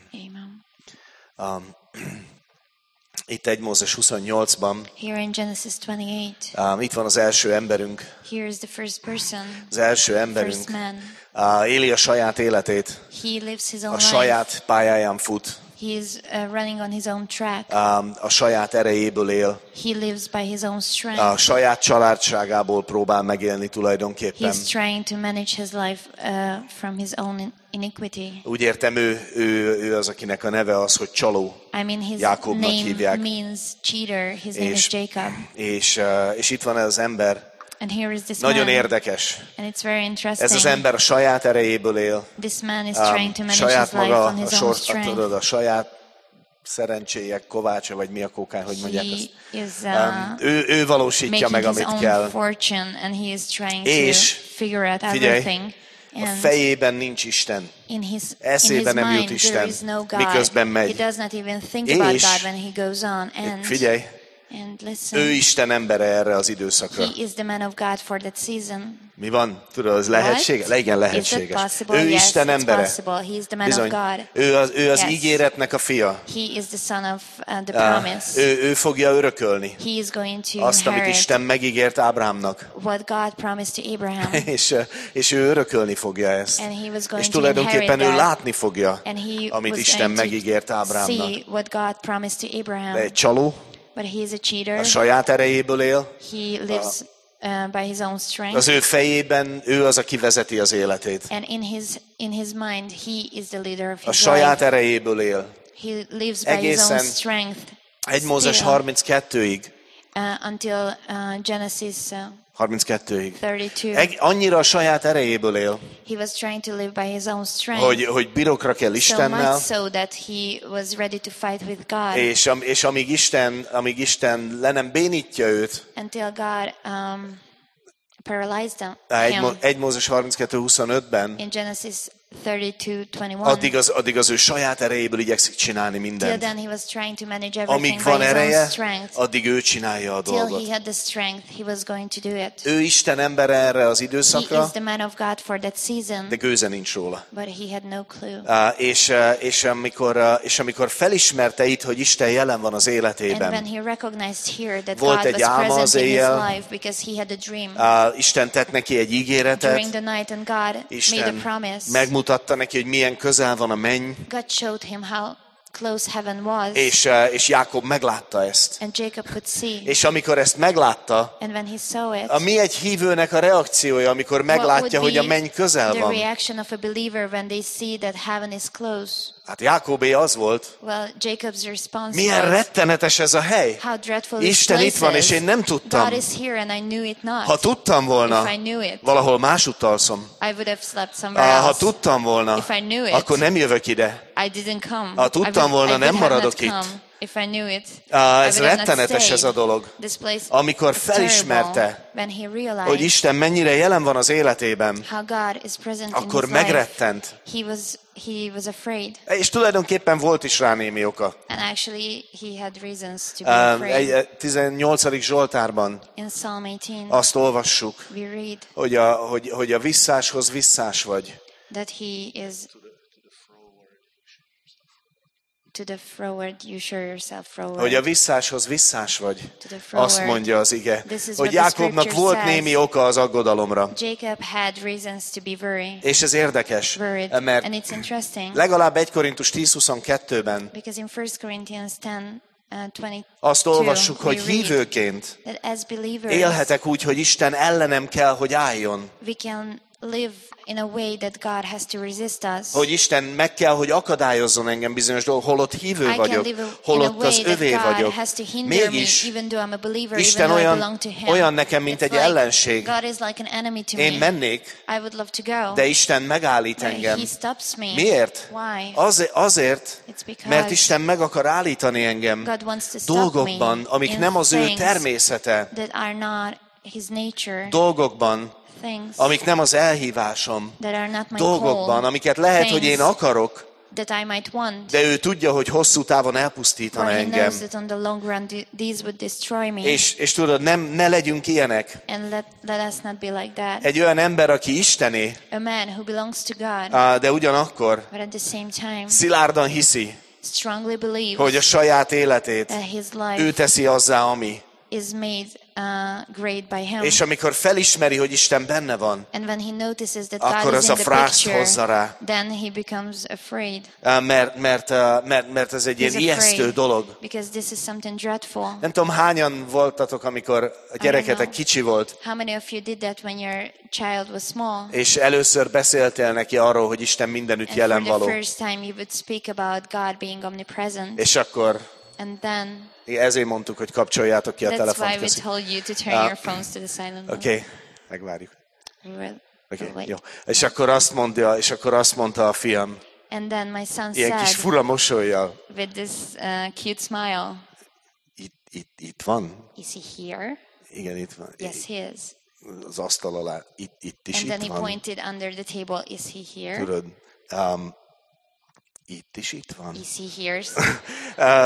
[SPEAKER 2] amen.
[SPEAKER 1] Itt 1 Mózes 28-ban,
[SPEAKER 2] Here in Genesis 28,
[SPEAKER 1] itt van az első emberünk,
[SPEAKER 2] here is the first person,
[SPEAKER 1] az első
[SPEAKER 2] first
[SPEAKER 1] emberünk,
[SPEAKER 2] man.
[SPEAKER 1] éli a saját életét,
[SPEAKER 2] He lives his own
[SPEAKER 1] a
[SPEAKER 2] life.
[SPEAKER 1] saját pályáján fut,
[SPEAKER 2] He is running on his own track.
[SPEAKER 1] a saját erejéből él,
[SPEAKER 2] He lives by his own
[SPEAKER 1] a
[SPEAKER 2] strength.
[SPEAKER 1] saját családságából próbál megélni tulajdonképpen.
[SPEAKER 2] He's trying to manage his life from his own iniquity.
[SPEAKER 1] Úgy értem, ő az, akinek a neve az, hogy csaló.
[SPEAKER 2] I mean, his
[SPEAKER 1] Jákobnak
[SPEAKER 2] name
[SPEAKER 1] hívják.
[SPEAKER 2] means cheater. His name is Jacob.
[SPEAKER 1] És itt van ez az ember,
[SPEAKER 2] And here is this
[SPEAKER 1] nagyon
[SPEAKER 2] man.
[SPEAKER 1] érdekes.
[SPEAKER 2] And it's very
[SPEAKER 1] Ez
[SPEAKER 2] interesting.
[SPEAKER 1] az ember a saját erejéből él,
[SPEAKER 2] This man is trying to manage
[SPEAKER 1] saját
[SPEAKER 2] his life
[SPEAKER 1] maga,
[SPEAKER 2] on his own strength.
[SPEAKER 1] tudod, a saját szerencséjek kovácsa, vagy mi a kókán, hogy mondják
[SPEAKER 2] He
[SPEAKER 1] ezt.
[SPEAKER 2] is
[SPEAKER 1] Ő valósítja meg,
[SPEAKER 2] making his
[SPEAKER 1] amit
[SPEAKER 2] own
[SPEAKER 1] kell.
[SPEAKER 2] fortune, and he is trying
[SPEAKER 1] És,
[SPEAKER 2] to figure out
[SPEAKER 1] figyelj,
[SPEAKER 2] everything.
[SPEAKER 1] A
[SPEAKER 2] And
[SPEAKER 1] fejében nincs Isten.
[SPEAKER 2] in his
[SPEAKER 1] Eszébe nem jut
[SPEAKER 2] mind
[SPEAKER 1] Isten,
[SPEAKER 2] there is no God.
[SPEAKER 1] miközben
[SPEAKER 2] He
[SPEAKER 1] megy.
[SPEAKER 2] does not even think about
[SPEAKER 1] És,
[SPEAKER 2] God when he goes on. And
[SPEAKER 1] Figyelj,
[SPEAKER 2] listen,
[SPEAKER 1] ő Isten embere erre az időszakra.
[SPEAKER 2] he is the man of God for that season.
[SPEAKER 1] Mi van? Tudod, ez lehetséges?
[SPEAKER 2] What?
[SPEAKER 1] Igen,
[SPEAKER 2] Is that
[SPEAKER 1] lehetséges.
[SPEAKER 2] possible?
[SPEAKER 1] Ő
[SPEAKER 2] Yes,
[SPEAKER 1] Isten
[SPEAKER 2] it's
[SPEAKER 1] embere.
[SPEAKER 2] possible. He is the man
[SPEAKER 1] Bizony.
[SPEAKER 2] of God.
[SPEAKER 1] Ő az
[SPEAKER 2] Yes.
[SPEAKER 1] ígéretnek a fia.
[SPEAKER 2] He is the son of the promise.
[SPEAKER 1] Ő fogja örökölni
[SPEAKER 2] He is going to
[SPEAKER 1] azt, amit
[SPEAKER 2] inherit
[SPEAKER 1] Isten megígért Ábrahámnak.
[SPEAKER 2] what God promised to Abraham.
[SPEAKER 1] és ő örökölni fogja ezt.
[SPEAKER 2] And he was going
[SPEAKER 1] És
[SPEAKER 2] to
[SPEAKER 1] tulajdonképpen
[SPEAKER 2] inherit
[SPEAKER 1] ő
[SPEAKER 2] that.
[SPEAKER 1] látni fogja,
[SPEAKER 2] And he
[SPEAKER 1] amit
[SPEAKER 2] was
[SPEAKER 1] Isten
[SPEAKER 2] going to
[SPEAKER 1] megígért Ábrahámnak.
[SPEAKER 2] see what God promised to Abraham.
[SPEAKER 1] De egy csaló,
[SPEAKER 2] But he is a cheater.
[SPEAKER 1] a saját erejéből él,
[SPEAKER 2] He lives by his own strength.
[SPEAKER 1] Az ő fejében ő az, aki vezeti az életét.
[SPEAKER 2] And in his mind, he is the leader of
[SPEAKER 1] A
[SPEAKER 2] his
[SPEAKER 1] saját
[SPEAKER 2] life.
[SPEAKER 1] erejéből él.
[SPEAKER 2] He lives by his
[SPEAKER 1] Egészen
[SPEAKER 2] own strength.
[SPEAKER 1] 1 Mózes
[SPEAKER 2] still,
[SPEAKER 1] 32-ig.
[SPEAKER 2] until Genesis
[SPEAKER 1] 32-ig.
[SPEAKER 2] 32.
[SPEAKER 1] Annyira a saját erejéből él,
[SPEAKER 2] He was trying to live by his own strength.
[SPEAKER 1] hogy birokra kell
[SPEAKER 2] So
[SPEAKER 1] Istennel,
[SPEAKER 2] much so that he was ready to fight with God
[SPEAKER 1] és amíg Isten le nem bénítja őt,
[SPEAKER 2] until God paralyzed him
[SPEAKER 1] 1 Mózes 32-25-ben,
[SPEAKER 2] in Genesis 32:21.
[SPEAKER 1] addig az ő saját erejéből igyekszik csinálni
[SPEAKER 2] Till
[SPEAKER 1] mindent.
[SPEAKER 2] then he was trying to manage
[SPEAKER 1] Amíg
[SPEAKER 2] everything
[SPEAKER 1] van
[SPEAKER 2] by his own
[SPEAKER 1] ereje,
[SPEAKER 2] strength.
[SPEAKER 1] addig ő csinálja a
[SPEAKER 2] Till
[SPEAKER 1] dolgot.
[SPEAKER 2] he had the strength, he was going to do it.
[SPEAKER 1] Ő Isten embere erre az
[SPEAKER 2] He
[SPEAKER 1] időszakra,
[SPEAKER 2] is the man of God for that season,
[SPEAKER 1] de gőze nincs róla.
[SPEAKER 2] but he had no clue.
[SPEAKER 1] És amikor felismerte itt, hogy Isten jelen van az
[SPEAKER 2] And when
[SPEAKER 1] életében,
[SPEAKER 2] he recognized here that
[SPEAKER 1] Volt
[SPEAKER 2] God
[SPEAKER 1] egy
[SPEAKER 2] was
[SPEAKER 1] álma az
[SPEAKER 2] present in his
[SPEAKER 1] éjjel.
[SPEAKER 2] life because he had a dream
[SPEAKER 1] Isten tett neki egy ígéretet,
[SPEAKER 2] during the night and God made a
[SPEAKER 1] Isten
[SPEAKER 2] promise.
[SPEAKER 1] megmutatta neki, hogy milyen közel van a menny,
[SPEAKER 2] God showed him how close heaven was,
[SPEAKER 1] és Jákob meglátta ezt.
[SPEAKER 2] and Jacob could see.
[SPEAKER 1] És amikor ezt meglátta,
[SPEAKER 2] And when he saw it,
[SPEAKER 1] mi egy hívőnek a reakciója, amikor
[SPEAKER 2] what
[SPEAKER 1] meglátja,
[SPEAKER 2] would
[SPEAKER 1] hogy a
[SPEAKER 2] be
[SPEAKER 1] menny közel
[SPEAKER 2] the
[SPEAKER 1] van?
[SPEAKER 2] reaction of a believer when they see that heaven is close?
[SPEAKER 1] Hát Jákobé az volt,
[SPEAKER 2] Well, Jacob's response
[SPEAKER 1] milyen
[SPEAKER 2] was,
[SPEAKER 1] rettenetes ez a hely.
[SPEAKER 2] how dreadful this
[SPEAKER 1] Isten
[SPEAKER 2] place
[SPEAKER 1] itt van, és
[SPEAKER 2] is.
[SPEAKER 1] én nem tudtam.
[SPEAKER 2] God is here and I knew it not.
[SPEAKER 1] Ha tudtam volna,
[SPEAKER 2] If I knew it,
[SPEAKER 1] valahol másutt alszom.
[SPEAKER 2] I would have slept somewhere
[SPEAKER 1] Ha
[SPEAKER 2] else.
[SPEAKER 1] tudtam volna,
[SPEAKER 2] If I knew it,
[SPEAKER 1] akkor nem jövök ide.
[SPEAKER 2] I didn't come.
[SPEAKER 1] Ha tudtam volna,
[SPEAKER 2] I
[SPEAKER 1] nem
[SPEAKER 2] would have
[SPEAKER 1] maradok
[SPEAKER 2] not
[SPEAKER 1] itt.
[SPEAKER 2] come. If I knew it,
[SPEAKER 1] Ez
[SPEAKER 2] I would have not
[SPEAKER 1] rettenetes ez a
[SPEAKER 2] stayed.
[SPEAKER 1] dolog.
[SPEAKER 2] This place
[SPEAKER 1] Amikor
[SPEAKER 2] is
[SPEAKER 1] felismerte,
[SPEAKER 2] terrible. When he realized
[SPEAKER 1] hogy Isten mennyire jelen van az életében,
[SPEAKER 2] how God is present
[SPEAKER 1] akkor
[SPEAKER 2] in his life,
[SPEAKER 1] megrettent.
[SPEAKER 2] he was afraid.
[SPEAKER 1] És tulajdonképpen volt is rá némi oka.
[SPEAKER 2] And actually, he had reasons to be afraid.
[SPEAKER 1] Egy 18. Zsoltárban
[SPEAKER 2] In Psalm 18,
[SPEAKER 1] azt olvassuk,
[SPEAKER 2] we read
[SPEAKER 1] hogy a visszáshoz visszás vagy.
[SPEAKER 2] that he is to the froward, you show yourself froward.
[SPEAKER 1] Hogy a visszáshoz visszás vagy.
[SPEAKER 2] To the froward.
[SPEAKER 1] Azt mondja az ige,
[SPEAKER 2] This is
[SPEAKER 1] hogy
[SPEAKER 2] what the
[SPEAKER 1] Jákobnak
[SPEAKER 2] scripture
[SPEAKER 1] volt
[SPEAKER 2] says.
[SPEAKER 1] némi oka az aggodalomra.
[SPEAKER 2] Jacob had reasons to be
[SPEAKER 1] És ez érdekes,
[SPEAKER 2] worried.
[SPEAKER 1] mert
[SPEAKER 2] And it's interesting
[SPEAKER 1] legalább 1 Korintus 10:22-ben
[SPEAKER 2] because in 1 Corinthians 10:22,
[SPEAKER 1] azt olvassuk,
[SPEAKER 2] we
[SPEAKER 1] hogy
[SPEAKER 2] read
[SPEAKER 1] hívőként
[SPEAKER 2] that as believers
[SPEAKER 1] élhetek úgy, hogy Isten ellenem kell, hogy álljon.
[SPEAKER 2] we can live in a way that God has to resist us.
[SPEAKER 1] Hogy Isten meg kell, hogy akadályozzon engem bizonyos dolgok, holott hívő
[SPEAKER 2] I can
[SPEAKER 1] vagyok,
[SPEAKER 2] live in a
[SPEAKER 1] holott az
[SPEAKER 2] way that
[SPEAKER 1] övé
[SPEAKER 2] God
[SPEAKER 1] vagyok.
[SPEAKER 2] has to hinder
[SPEAKER 1] Mégis
[SPEAKER 2] me, even though I'm a believer,
[SPEAKER 1] Isten
[SPEAKER 2] even though I belong to Him.
[SPEAKER 1] olyan nekem, mint
[SPEAKER 2] It's
[SPEAKER 1] egy
[SPEAKER 2] like
[SPEAKER 1] ellenség.
[SPEAKER 2] God is like an enemy to
[SPEAKER 1] Én
[SPEAKER 2] me.
[SPEAKER 1] mennék,
[SPEAKER 2] I would love to go,
[SPEAKER 1] de Isten megállít
[SPEAKER 2] but
[SPEAKER 1] engem.
[SPEAKER 2] He stops me.
[SPEAKER 1] Miért?
[SPEAKER 2] Why?
[SPEAKER 1] Azért,
[SPEAKER 2] It's because
[SPEAKER 1] mert Isten meg akar állítani engem
[SPEAKER 2] God wants to stop
[SPEAKER 1] dolgokban,
[SPEAKER 2] me
[SPEAKER 1] amik
[SPEAKER 2] in
[SPEAKER 1] nem az ő
[SPEAKER 2] things
[SPEAKER 1] természete,
[SPEAKER 2] that are not His nature,
[SPEAKER 1] dolgokban,
[SPEAKER 2] things
[SPEAKER 1] amik nem az elhívásom,
[SPEAKER 2] that are not my
[SPEAKER 1] dolgokban,
[SPEAKER 2] call,
[SPEAKER 1] amiket lehet, hogy én
[SPEAKER 2] things
[SPEAKER 1] akarok,
[SPEAKER 2] that I might want.
[SPEAKER 1] de ő tudja, hogy hosszú távon
[SPEAKER 2] For
[SPEAKER 1] elpusztítana
[SPEAKER 2] He
[SPEAKER 1] engem.
[SPEAKER 2] knows that on the long run these would destroy me.
[SPEAKER 1] És tudod, ne legyünk ilyenek.
[SPEAKER 2] And let us not be like that.
[SPEAKER 1] Egy olyan ember, aki Istené,
[SPEAKER 2] A man who belongs to God,
[SPEAKER 1] de ugyanakkor
[SPEAKER 2] but at the same time
[SPEAKER 1] szilárdan hiszi,
[SPEAKER 2] strongly believes
[SPEAKER 1] hogy a saját életét
[SPEAKER 2] that his
[SPEAKER 1] ő
[SPEAKER 2] life
[SPEAKER 1] teszi azzá, ami.
[SPEAKER 2] is made great by Him.
[SPEAKER 1] És amikor felismeri, hogy Isten benne van,
[SPEAKER 2] And when he notices that
[SPEAKER 1] akkor
[SPEAKER 2] God is
[SPEAKER 1] az
[SPEAKER 2] in
[SPEAKER 1] a
[SPEAKER 2] the
[SPEAKER 1] frászt hozza
[SPEAKER 2] picture,
[SPEAKER 1] rá.
[SPEAKER 2] then he becomes afraid.
[SPEAKER 1] Mert ez egy ilyen
[SPEAKER 2] He's
[SPEAKER 1] ijesztő
[SPEAKER 2] afraid
[SPEAKER 1] dolog.
[SPEAKER 2] because this is something dreadful.
[SPEAKER 1] Nem tudom, hányan voltatok, amikor a gyereketek
[SPEAKER 2] know.
[SPEAKER 1] kicsi volt,
[SPEAKER 2] How many of you did that when your child was small?
[SPEAKER 1] és először beszéltél neki arról, hogy Isten mindenütt
[SPEAKER 2] And for
[SPEAKER 1] jelen
[SPEAKER 2] the
[SPEAKER 1] való.
[SPEAKER 2] first time you would speak about God being omnipresent.
[SPEAKER 1] És akkor
[SPEAKER 2] And then
[SPEAKER 1] ezért mondtuk, hogy kapcsoljátok ki a
[SPEAKER 2] that's why
[SPEAKER 1] telefont.
[SPEAKER 2] we
[SPEAKER 1] Köszi.
[SPEAKER 2] told you to turn your phones to the silent mode.
[SPEAKER 1] Oké, megvárjuk.
[SPEAKER 2] We
[SPEAKER 1] Oké,
[SPEAKER 2] will wait.
[SPEAKER 1] jó. És akkor azt mondta a fiam,
[SPEAKER 2] And then my son
[SPEAKER 1] ilyen kis
[SPEAKER 2] said
[SPEAKER 1] fura mosollyal,
[SPEAKER 2] with this cute smile,
[SPEAKER 1] itt van?
[SPEAKER 2] is he here?
[SPEAKER 1] Igen, itt van.
[SPEAKER 2] Yes, he is.
[SPEAKER 1] Az asztal alá, itt is
[SPEAKER 2] And then
[SPEAKER 1] itt
[SPEAKER 2] he
[SPEAKER 1] van.
[SPEAKER 2] pointed under the table, is he here?
[SPEAKER 1] Tudod, itt is itt van.
[SPEAKER 2] Is he here?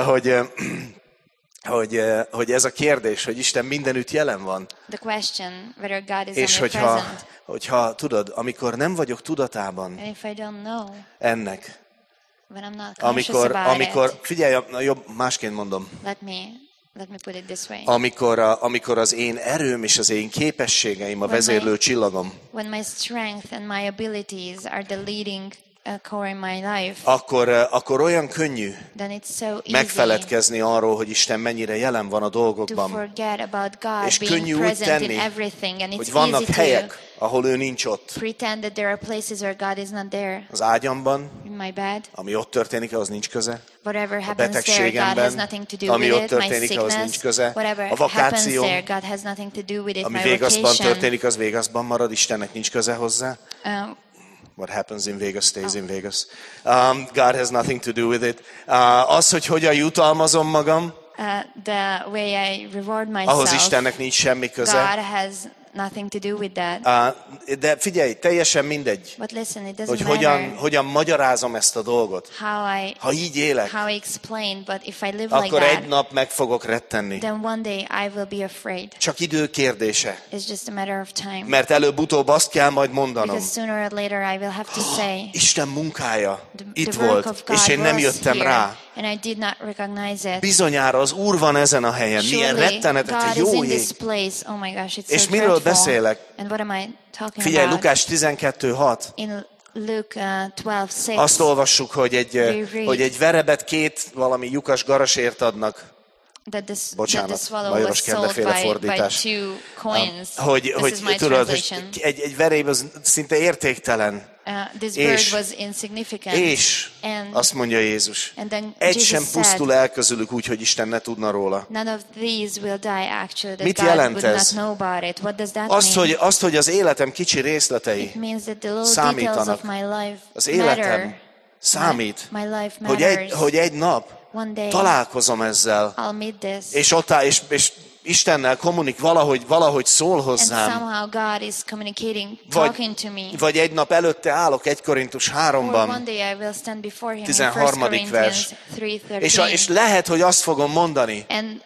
[SPEAKER 1] Hogy ez a kérdés, hogy Isten mindenütt jelen van.
[SPEAKER 2] The question whether God is
[SPEAKER 1] És
[SPEAKER 2] omnipresent.
[SPEAKER 1] hogyha tudod, amikor nem vagyok tudatában
[SPEAKER 2] And if I don't know,
[SPEAKER 1] ennek,
[SPEAKER 2] when I'm not conscious about it,
[SPEAKER 1] figyelj, jobb, másként mondom,
[SPEAKER 2] let me put it this way.
[SPEAKER 1] amikor az én erőm és az én képességeim a vezérlő csillagom,
[SPEAKER 2] When my strength and my abilities are the leading core in my life,
[SPEAKER 1] akkor olyan könnyű
[SPEAKER 2] then it's so easy
[SPEAKER 1] megfeledkezni arról, hogy Isten mennyire jelen van a
[SPEAKER 2] to
[SPEAKER 1] dolgokban.
[SPEAKER 2] forget about God
[SPEAKER 1] És
[SPEAKER 2] being
[SPEAKER 1] könnyű úgy
[SPEAKER 2] present in
[SPEAKER 1] tenni,
[SPEAKER 2] everything, and
[SPEAKER 1] hogy
[SPEAKER 2] it's
[SPEAKER 1] vannak
[SPEAKER 2] easy to
[SPEAKER 1] helyek, ahol ő nincs ott.
[SPEAKER 2] pretend that there are places where God is not there.
[SPEAKER 1] Az ágyamban,
[SPEAKER 2] In my bed,
[SPEAKER 1] ami ott történik, ahhoz nincs köze.
[SPEAKER 2] whatever
[SPEAKER 1] A
[SPEAKER 2] happens there, God has
[SPEAKER 1] betegségemben,
[SPEAKER 2] nothing to do
[SPEAKER 1] ami
[SPEAKER 2] with
[SPEAKER 1] ott
[SPEAKER 2] it. My
[SPEAKER 1] történik, ahhoz nincs
[SPEAKER 2] sickness,
[SPEAKER 1] köze.
[SPEAKER 2] whatever
[SPEAKER 1] A
[SPEAKER 2] happens
[SPEAKER 1] vakáció,
[SPEAKER 2] there, God has nothing to do with it.
[SPEAKER 1] ami
[SPEAKER 2] My
[SPEAKER 1] Vegasban
[SPEAKER 2] vacation,
[SPEAKER 1] történik, az Vegasban marad, Istennek nincs köze hozzá. What happens in Vegas stays in Vegas. God has nothing to do with it. Az, hogy hogyan jutalmazom magam,
[SPEAKER 2] the way I reward
[SPEAKER 1] ahhoz
[SPEAKER 2] myself,
[SPEAKER 1] Istennek nincs semmi
[SPEAKER 2] God
[SPEAKER 1] köze.
[SPEAKER 2] has nothing to do with that.
[SPEAKER 1] De figyelj, teljesen mindegy,
[SPEAKER 2] But listen, it
[SPEAKER 1] hogy
[SPEAKER 2] doesn't matter
[SPEAKER 1] hogyan magyarázom ezt a dolgot.
[SPEAKER 2] how
[SPEAKER 1] így élek,
[SPEAKER 2] I explain, but if I live like
[SPEAKER 1] akkor egy
[SPEAKER 2] that,
[SPEAKER 1] nap meg fogok rettenni.
[SPEAKER 2] then one day I will be afraid.
[SPEAKER 1] Csak idő kérdése.
[SPEAKER 2] It's just a matter of time.
[SPEAKER 1] Mert előbb-utóbb azt kell majd mondanom.
[SPEAKER 2] Because sooner or later I will have to say,
[SPEAKER 1] Isten munkája itt
[SPEAKER 2] the work
[SPEAKER 1] volt,
[SPEAKER 2] of God
[SPEAKER 1] és én nem
[SPEAKER 2] was
[SPEAKER 1] jöttem
[SPEAKER 2] here,
[SPEAKER 1] rá.
[SPEAKER 2] and I did not recognize it.
[SPEAKER 1] Bizonyára az Úr van ezen a helyen. Milyen
[SPEAKER 2] Surely
[SPEAKER 1] rettenetes,
[SPEAKER 2] God is
[SPEAKER 1] jó
[SPEAKER 2] in
[SPEAKER 1] ég.
[SPEAKER 2] this place. Oh my gosh, it's
[SPEAKER 1] És
[SPEAKER 2] so
[SPEAKER 1] miről
[SPEAKER 2] dreadful.
[SPEAKER 1] beszélek?
[SPEAKER 2] And what am I talking
[SPEAKER 1] Figyelj,
[SPEAKER 2] about?
[SPEAKER 1] Lukás 12:6.
[SPEAKER 2] In Luke 12:6,
[SPEAKER 1] Azt olvassuk, hogy
[SPEAKER 2] read
[SPEAKER 1] egy verebet két valami lyukas garasért adnak.
[SPEAKER 2] that the
[SPEAKER 1] Bocsánat,
[SPEAKER 2] swallow
[SPEAKER 1] bajoros
[SPEAKER 2] was sold
[SPEAKER 1] kedveféle
[SPEAKER 2] by
[SPEAKER 1] fordítás.
[SPEAKER 2] 2 coins.
[SPEAKER 1] Hogy
[SPEAKER 2] This is my
[SPEAKER 1] tudod,
[SPEAKER 2] translation.
[SPEAKER 1] egy veréb az szinte értéktelen.
[SPEAKER 2] This
[SPEAKER 1] és-
[SPEAKER 2] bird was insignificant.
[SPEAKER 1] És
[SPEAKER 2] And
[SPEAKER 1] azt mondja Jézus,
[SPEAKER 2] And then
[SPEAKER 1] egy
[SPEAKER 2] Jesus
[SPEAKER 1] sem
[SPEAKER 2] said,
[SPEAKER 1] pusztul el közülük úgy, hogy Isten ne tudna róla.
[SPEAKER 2] none of these will die actually, that
[SPEAKER 1] Mit
[SPEAKER 2] God
[SPEAKER 1] jelent
[SPEAKER 2] would
[SPEAKER 1] ez?
[SPEAKER 2] not know about it. What does that
[SPEAKER 1] Azt,
[SPEAKER 2] mean?
[SPEAKER 1] hogy az életem kicsi részletei
[SPEAKER 2] It means that the little details
[SPEAKER 1] számítanak.
[SPEAKER 2] of my life
[SPEAKER 1] Az életem
[SPEAKER 2] matter.
[SPEAKER 1] számít,
[SPEAKER 2] My life
[SPEAKER 1] hogy
[SPEAKER 2] matters.
[SPEAKER 1] hogy egy nap
[SPEAKER 2] One day
[SPEAKER 1] találkozom ezzel,
[SPEAKER 2] I'll meet this.
[SPEAKER 1] és ott áll, és Istennel valahogy szól
[SPEAKER 2] And
[SPEAKER 1] hozzám.
[SPEAKER 2] somehow God is communicating,
[SPEAKER 1] Vagy,
[SPEAKER 2] talking to me.
[SPEAKER 1] vagy egy nap előtte állok 1 Korintus
[SPEAKER 2] Or one
[SPEAKER 1] 3-ban,
[SPEAKER 2] day I will stand before Him in 1
[SPEAKER 1] 13.
[SPEAKER 2] Corinthians
[SPEAKER 1] vers.
[SPEAKER 2] 3:13.
[SPEAKER 1] és lehet, hogy azt fogom mondani,
[SPEAKER 2] And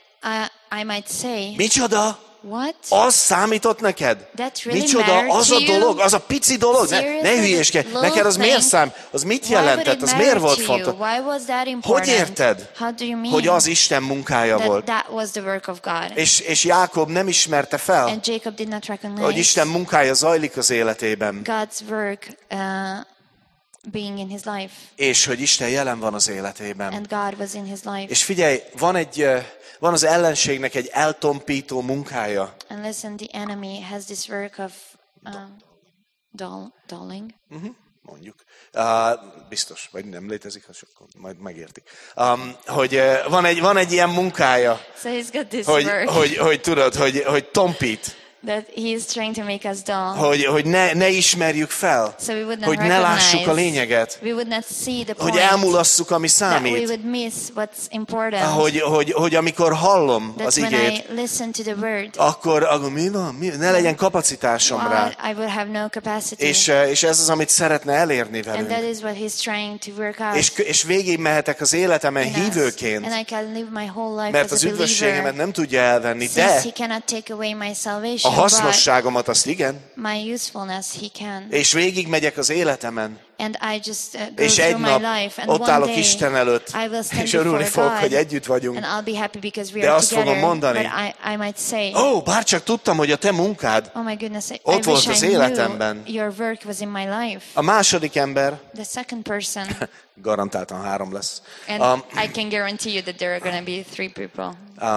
[SPEAKER 2] I might say,
[SPEAKER 1] micsoda?
[SPEAKER 2] what?
[SPEAKER 1] Az számított neked?
[SPEAKER 2] That really
[SPEAKER 1] Micsoda?
[SPEAKER 2] mattered
[SPEAKER 1] Az
[SPEAKER 2] to
[SPEAKER 1] a
[SPEAKER 2] you?
[SPEAKER 1] dolog? Az a pici dolog? Ne
[SPEAKER 2] Seriously,
[SPEAKER 1] hülyéskedj.
[SPEAKER 2] that little
[SPEAKER 1] Neked az miért
[SPEAKER 2] thing?
[SPEAKER 1] szám? Az mit
[SPEAKER 2] Why would
[SPEAKER 1] jelentett?
[SPEAKER 2] it
[SPEAKER 1] Az
[SPEAKER 2] matter
[SPEAKER 1] miért volt
[SPEAKER 2] to
[SPEAKER 1] fontos?
[SPEAKER 2] you? Why was that
[SPEAKER 1] Hogy
[SPEAKER 2] important?
[SPEAKER 1] érted,
[SPEAKER 2] How do you mean
[SPEAKER 1] hogy az Isten munkája
[SPEAKER 2] that
[SPEAKER 1] volt?
[SPEAKER 2] that was the work of God?
[SPEAKER 1] És Jákob nem ismerte fel,
[SPEAKER 2] And Jacob did not
[SPEAKER 1] hogy
[SPEAKER 2] recognize
[SPEAKER 1] Isten munkája zajlik az életében,
[SPEAKER 2] God's work being in his life.
[SPEAKER 1] és hogy Isten jelen van az életében.
[SPEAKER 2] And God was in his life.
[SPEAKER 1] És figyelj, van az ellenségnek egy eltompító munkája.
[SPEAKER 2] And listen, the enemy has this work of dulling.
[SPEAKER 1] Mondjuk. Biztos, vagy nem létezik, ha akkor majd megértik. Hogy van egy ilyen munkája,
[SPEAKER 2] So he's got this work
[SPEAKER 1] hogy tudod, hogy tompít,
[SPEAKER 2] that he is trying to make us dull.
[SPEAKER 1] hogy ne ismerjük fel,
[SPEAKER 2] So we would not
[SPEAKER 1] hogy ne lássuk a
[SPEAKER 2] recognize,
[SPEAKER 1] lényeget,
[SPEAKER 2] we would not see the
[SPEAKER 1] hogy
[SPEAKER 2] point,
[SPEAKER 1] elmulasszuk, ami
[SPEAKER 2] that we
[SPEAKER 1] számít,
[SPEAKER 2] would miss what's important.
[SPEAKER 1] hogy amikor hallom
[SPEAKER 2] That
[SPEAKER 1] az
[SPEAKER 2] when
[SPEAKER 1] igét,
[SPEAKER 2] I listen to the word,
[SPEAKER 1] akkor mi van? Ne legyen kapacitásom rá.
[SPEAKER 2] I will have no capacity.
[SPEAKER 1] És ez az, amit szeretne elérni
[SPEAKER 2] And that
[SPEAKER 1] velünk.
[SPEAKER 2] is what he's trying to work out
[SPEAKER 1] És végig mehetek az életemen
[SPEAKER 2] in us.
[SPEAKER 1] hívőként,
[SPEAKER 2] And I can live my whole life
[SPEAKER 1] mert
[SPEAKER 2] as
[SPEAKER 1] az
[SPEAKER 2] a
[SPEAKER 1] üdvösségemet
[SPEAKER 2] believer.
[SPEAKER 1] nem tudja elvenni,
[SPEAKER 2] Since
[SPEAKER 1] de
[SPEAKER 2] he cannot take away my
[SPEAKER 1] a
[SPEAKER 2] salvation, but
[SPEAKER 1] hasznosságomat azt igen.
[SPEAKER 2] my usefulness he can.
[SPEAKER 1] És végig megyek az életemen,
[SPEAKER 2] And I just go
[SPEAKER 1] és egy
[SPEAKER 2] through my
[SPEAKER 1] nap
[SPEAKER 2] life, and
[SPEAKER 1] ott
[SPEAKER 2] one
[SPEAKER 1] állok
[SPEAKER 2] day
[SPEAKER 1] Isten előtt,
[SPEAKER 2] I will stand
[SPEAKER 1] és örülni
[SPEAKER 2] before
[SPEAKER 1] fogok,
[SPEAKER 2] God,
[SPEAKER 1] hogy együtt vagyunk.
[SPEAKER 2] and I'll be happy because we
[SPEAKER 1] De
[SPEAKER 2] are
[SPEAKER 1] azt fogom
[SPEAKER 2] together.
[SPEAKER 1] mondani,
[SPEAKER 2] But I might say,
[SPEAKER 1] bárcsak tudtam, hogy a te munkád.
[SPEAKER 2] oh my goodness, I
[SPEAKER 1] ott volt
[SPEAKER 2] wish
[SPEAKER 1] az
[SPEAKER 2] I
[SPEAKER 1] életemben.
[SPEAKER 2] knew your work was in my life.
[SPEAKER 1] A második ember,
[SPEAKER 2] The second person,
[SPEAKER 1] garantáltan 3 lesz.
[SPEAKER 2] and I can guarantee you that there are going to be 3 people.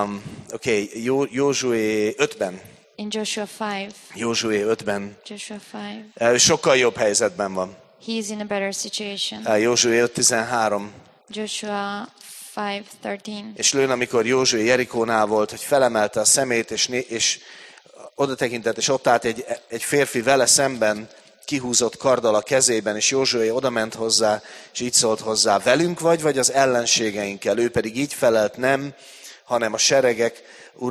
[SPEAKER 1] Józsué 5-ben.
[SPEAKER 2] In Joshua 5,
[SPEAKER 1] Józsué 5-ben.
[SPEAKER 2] Joshua 5,
[SPEAKER 1] Sokkal jobb helyzetben van.
[SPEAKER 2] he is in a better situation.
[SPEAKER 1] Józsué 5:13.
[SPEAKER 2] Joshua 5:13.
[SPEAKER 1] És lőn, amikor Józsué Jerikónál volt, hogy felemelte a szemét, és oda tekintett, és ott állt egy férfi vele szemben, kihúzott karddal a kezében, és Józsué odament hozzá, és így szólt hozzá, velünk vagy az ellenségeinkkel? Ő pedig így felelt, nem, hanem a seregek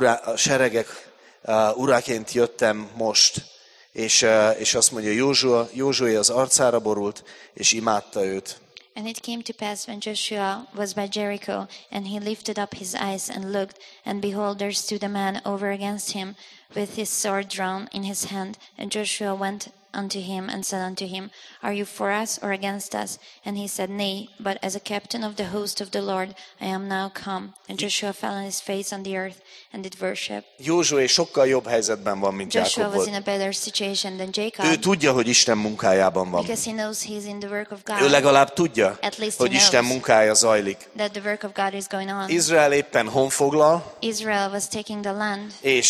[SPEAKER 1] uraként jöttem most. És azt mondja, Józsué az arcára borult, és imádta őt.
[SPEAKER 2] And it came to pass when Joshua was by Jericho, and he lifted up his eyes and looked, and behold, there stood a man over against him, with his sword drawn in his hand. And Joshua went unto him and said unto him, Are you for us or against us? And he said, Nay, but as a captain of the host of the Lord I am now come. And Joshua fell on his face on the earth and did worship.
[SPEAKER 1] Józsué sokkal jobb helyzetben van, mint
[SPEAKER 2] Joshua
[SPEAKER 1] Jákob
[SPEAKER 2] was in
[SPEAKER 1] volt.
[SPEAKER 2] a better situation than
[SPEAKER 1] Ő
[SPEAKER 2] Jacob
[SPEAKER 1] tudja, hogy Isten munkájában van.
[SPEAKER 2] because he knows he's in the work of
[SPEAKER 1] Ő
[SPEAKER 2] God,
[SPEAKER 1] legalább tudja,
[SPEAKER 2] At least he
[SPEAKER 1] hogy Isten
[SPEAKER 2] knows.
[SPEAKER 1] munkája zajlik.
[SPEAKER 2] that the work of God is going on.
[SPEAKER 1] Izrael éppen honfoglal,
[SPEAKER 2] Israel was taking the land.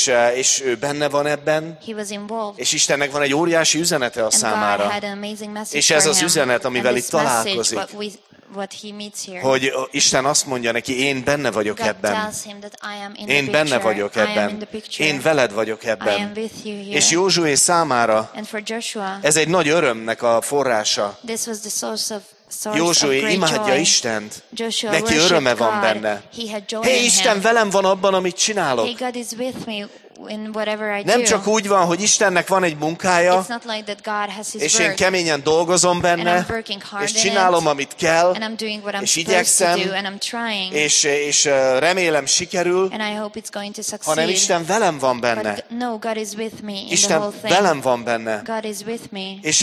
[SPEAKER 1] és ő benne van ebben,
[SPEAKER 2] He was involved.
[SPEAKER 1] és Istennek van egy óriási üzenete a
[SPEAKER 2] And God
[SPEAKER 1] számára,
[SPEAKER 2] had an amazing message
[SPEAKER 1] És ez
[SPEAKER 2] for
[SPEAKER 1] az
[SPEAKER 2] him.
[SPEAKER 1] üzenet, amivel
[SPEAKER 2] And
[SPEAKER 1] itt
[SPEAKER 2] this message,
[SPEAKER 1] találkozik.
[SPEAKER 2] what he meets here.
[SPEAKER 1] hogy Isten azt mondja neki, én benne vagyok
[SPEAKER 2] God
[SPEAKER 1] ebben.
[SPEAKER 2] tells him that I am in
[SPEAKER 1] Én
[SPEAKER 2] the
[SPEAKER 1] benne
[SPEAKER 2] picture.
[SPEAKER 1] vagyok
[SPEAKER 2] I am in
[SPEAKER 1] ebben.
[SPEAKER 2] the picture.
[SPEAKER 1] Én veled vagyok
[SPEAKER 2] I am
[SPEAKER 1] ebben.
[SPEAKER 2] with you here.
[SPEAKER 1] És Józsué számára
[SPEAKER 2] And for Joshua,
[SPEAKER 1] ez egy nagy örömnek a forrása.
[SPEAKER 2] this was the source of
[SPEAKER 1] Józsué
[SPEAKER 2] great
[SPEAKER 1] imádja
[SPEAKER 2] joy.
[SPEAKER 1] Istent.
[SPEAKER 2] Joshua
[SPEAKER 1] Neki
[SPEAKER 2] worshipped
[SPEAKER 1] öröme van
[SPEAKER 2] God.
[SPEAKER 1] benne.
[SPEAKER 2] He had joy
[SPEAKER 1] Hé,
[SPEAKER 2] in
[SPEAKER 1] Isten
[SPEAKER 2] him.
[SPEAKER 1] velem van abban, amit csinálok.
[SPEAKER 2] Hey, God is with me in whatever I
[SPEAKER 1] Nem
[SPEAKER 2] do.
[SPEAKER 1] csak úgy van, hogy Istennek van egy munkája,
[SPEAKER 2] It's not like that God has his
[SPEAKER 1] és én
[SPEAKER 2] work.
[SPEAKER 1] keményen dolgozom benne,
[SPEAKER 2] And I'm working hard
[SPEAKER 1] és
[SPEAKER 2] in
[SPEAKER 1] csinálom,
[SPEAKER 2] it,
[SPEAKER 1] amit kell,
[SPEAKER 2] And I'm doing what I'm
[SPEAKER 1] és
[SPEAKER 2] supposed to
[SPEAKER 1] igyekszem,
[SPEAKER 2] do, and I'm trying.
[SPEAKER 1] és remélem sikerül,
[SPEAKER 2] And I hope it's going to succeed.
[SPEAKER 1] hanem Isten velem van benne.
[SPEAKER 2] But no, God is with me in the
[SPEAKER 1] Isten
[SPEAKER 2] whole thing.
[SPEAKER 1] velem van benne.
[SPEAKER 2] God is with me.
[SPEAKER 1] És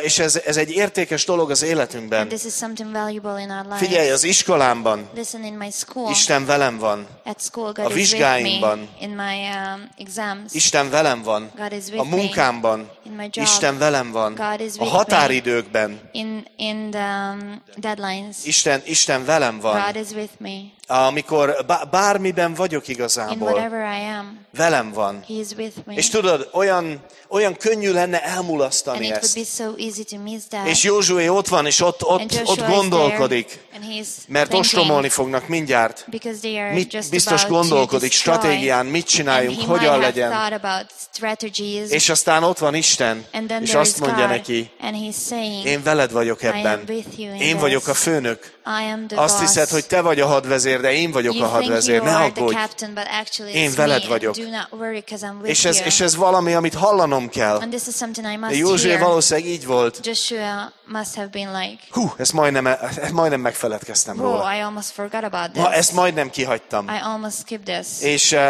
[SPEAKER 1] ez egy értékes dolog az
[SPEAKER 2] And
[SPEAKER 1] életünkben.
[SPEAKER 2] this is something valuable in our lives.
[SPEAKER 1] Figyelj, az iskolámban
[SPEAKER 2] Listen, in my school,
[SPEAKER 1] Isten velem van.
[SPEAKER 2] at school,
[SPEAKER 1] a
[SPEAKER 2] God is with
[SPEAKER 1] vizsgáimban
[SPEAKER 2] me. In my exams,
[SPEAKER 1] Isten velem van.
[SPEAKER 2] God is with
[SPEAKER 1] A munkámban
[SPEAKER 2] me. In my job,
[SPEAKER 1] Isten velem van.
[SPEAKER 2] God is
[SPEAKER 1] A
[SPEAKER 2] with
[SPEAKER 1] határidőkben
[SPEAKER 2] in the deadlines,
[SPEAKER 1] Isten velem van.
[SPEAKER 2] God is with me.
[SPEAKER 1] Amikor bármiben vagyok
[SPEAKER 2] In
[SPEAKER 1] igazából,
[SPEAKER 2] whatever I am,
[SPEAKER 1] velem van.
[SPEAKER 2] He is with me.
[SPEAKER 1] És tudod, olyan könnyű lenne
[SPEAKER 2] And
[SPEAKER 1] elmulasztani
[SPEAKER 2] it would
[SPEAKER 1] ezt.
[SPEAKER 2] be so easy to miss that.
[SPEAKER 1] És Józsué ott van, és ott
[SPEAKER 2] And Joshua
[SPEAKER 1] ott
[SPEAKER 2] is
[SPEAKER 1] gondolkodik.
[SPEAKER 2] there, and he's
[SPEAKER 1] Mert
[SPEAKER 2] thinking,
[SPEAKER 1] ostromolni fognak mindjárt.
[SPEAKER 2] because they are
[SPEAKER 1] Mit
[SPEAKER 2] just
[SPEAKER 1] biztos
[SPEAKER 2] about
[SPEAKER 1] gondolkodik,
[SPEAKER 2] to destroy.
[SPEAKER 1] stratégián, mit
[SPEAKER 2] And
[SPEAKER 1] csináljunk,
[SPEAKER 2] he
[SPEAKER 1] hogyan
[SPEAKER 2] might
[SPEAKER 1] legyen.
[SPEAKER 2] have thought about strategies.
[SPEAKER 1] És aztán ott van Isten,
[SPEAKER 2] And then
[SPEAKER 1] és
[SPEAKER 2] there is
[SPEAKER 1] azt mondja
[SPEAKER 2] God,
[SPEAKER 1] neki,
[SPEAKER 2] and he's saying,
[SPEAKER 1] én veled vagyok
[SPEAKER 2] I am
[SPEAKER 1] ebben.
[SPEAKER 2] with you in
[SPEAKER 1] Én
[SPEAKER 2] this.
[SPEAKER 1] vagyok a főnök.
[SPEAKER 2] I am the
[SPEAKER 1] Azt
[SPEAKER 2] boss.
[SPEAKER 1] hiszed, hogy te vagy a hadvezér, de én vagyok a
[SPEAKER 2] You think
[SPEAKER 1] hadvezér.
[SPEAKER 2] you
[SPEAKER 1] Ne
[SPEAKER 2] are the
[SPEAKER 1] aggódj.
[SPEAKER 2] captain, but actually
[SPEAKER 1] Én
[SPEAKER 2] it's
[SPEAKER 1] veled
[SPEAKER 2] me.
[SPEAKER 1] vagyok.
[SPEAKER 2] And do not worry, because I'm with
[SPEAKER 1] És
[SPEAKER 2] you.
[SPEAKER 1] ez valami, amit hallanom kell.
[SPEAKER 2] And this is something I
[SPEAKER 1] De
[SPEAKER 2] must
[SPEAKER 1] Józsué
[SPEAKER 2] hear.
[SPEAKER 1] valószínűleg így volt.
[SPEAKER 2] Joshua must have been like,
[SPEAKER 1] Ezt majdnem megfeledkeztem
[SPEAKER 2] whoa,
[SPEAKER 1] róla.
[SPEAKER 2] I almost forgot about
[SPEAKER 1] Ma
[SPEAKER 2] this.
[SPEAKER 1] ezt majdnem kihagytam.
[SPEAKER 2] I almost skipped this.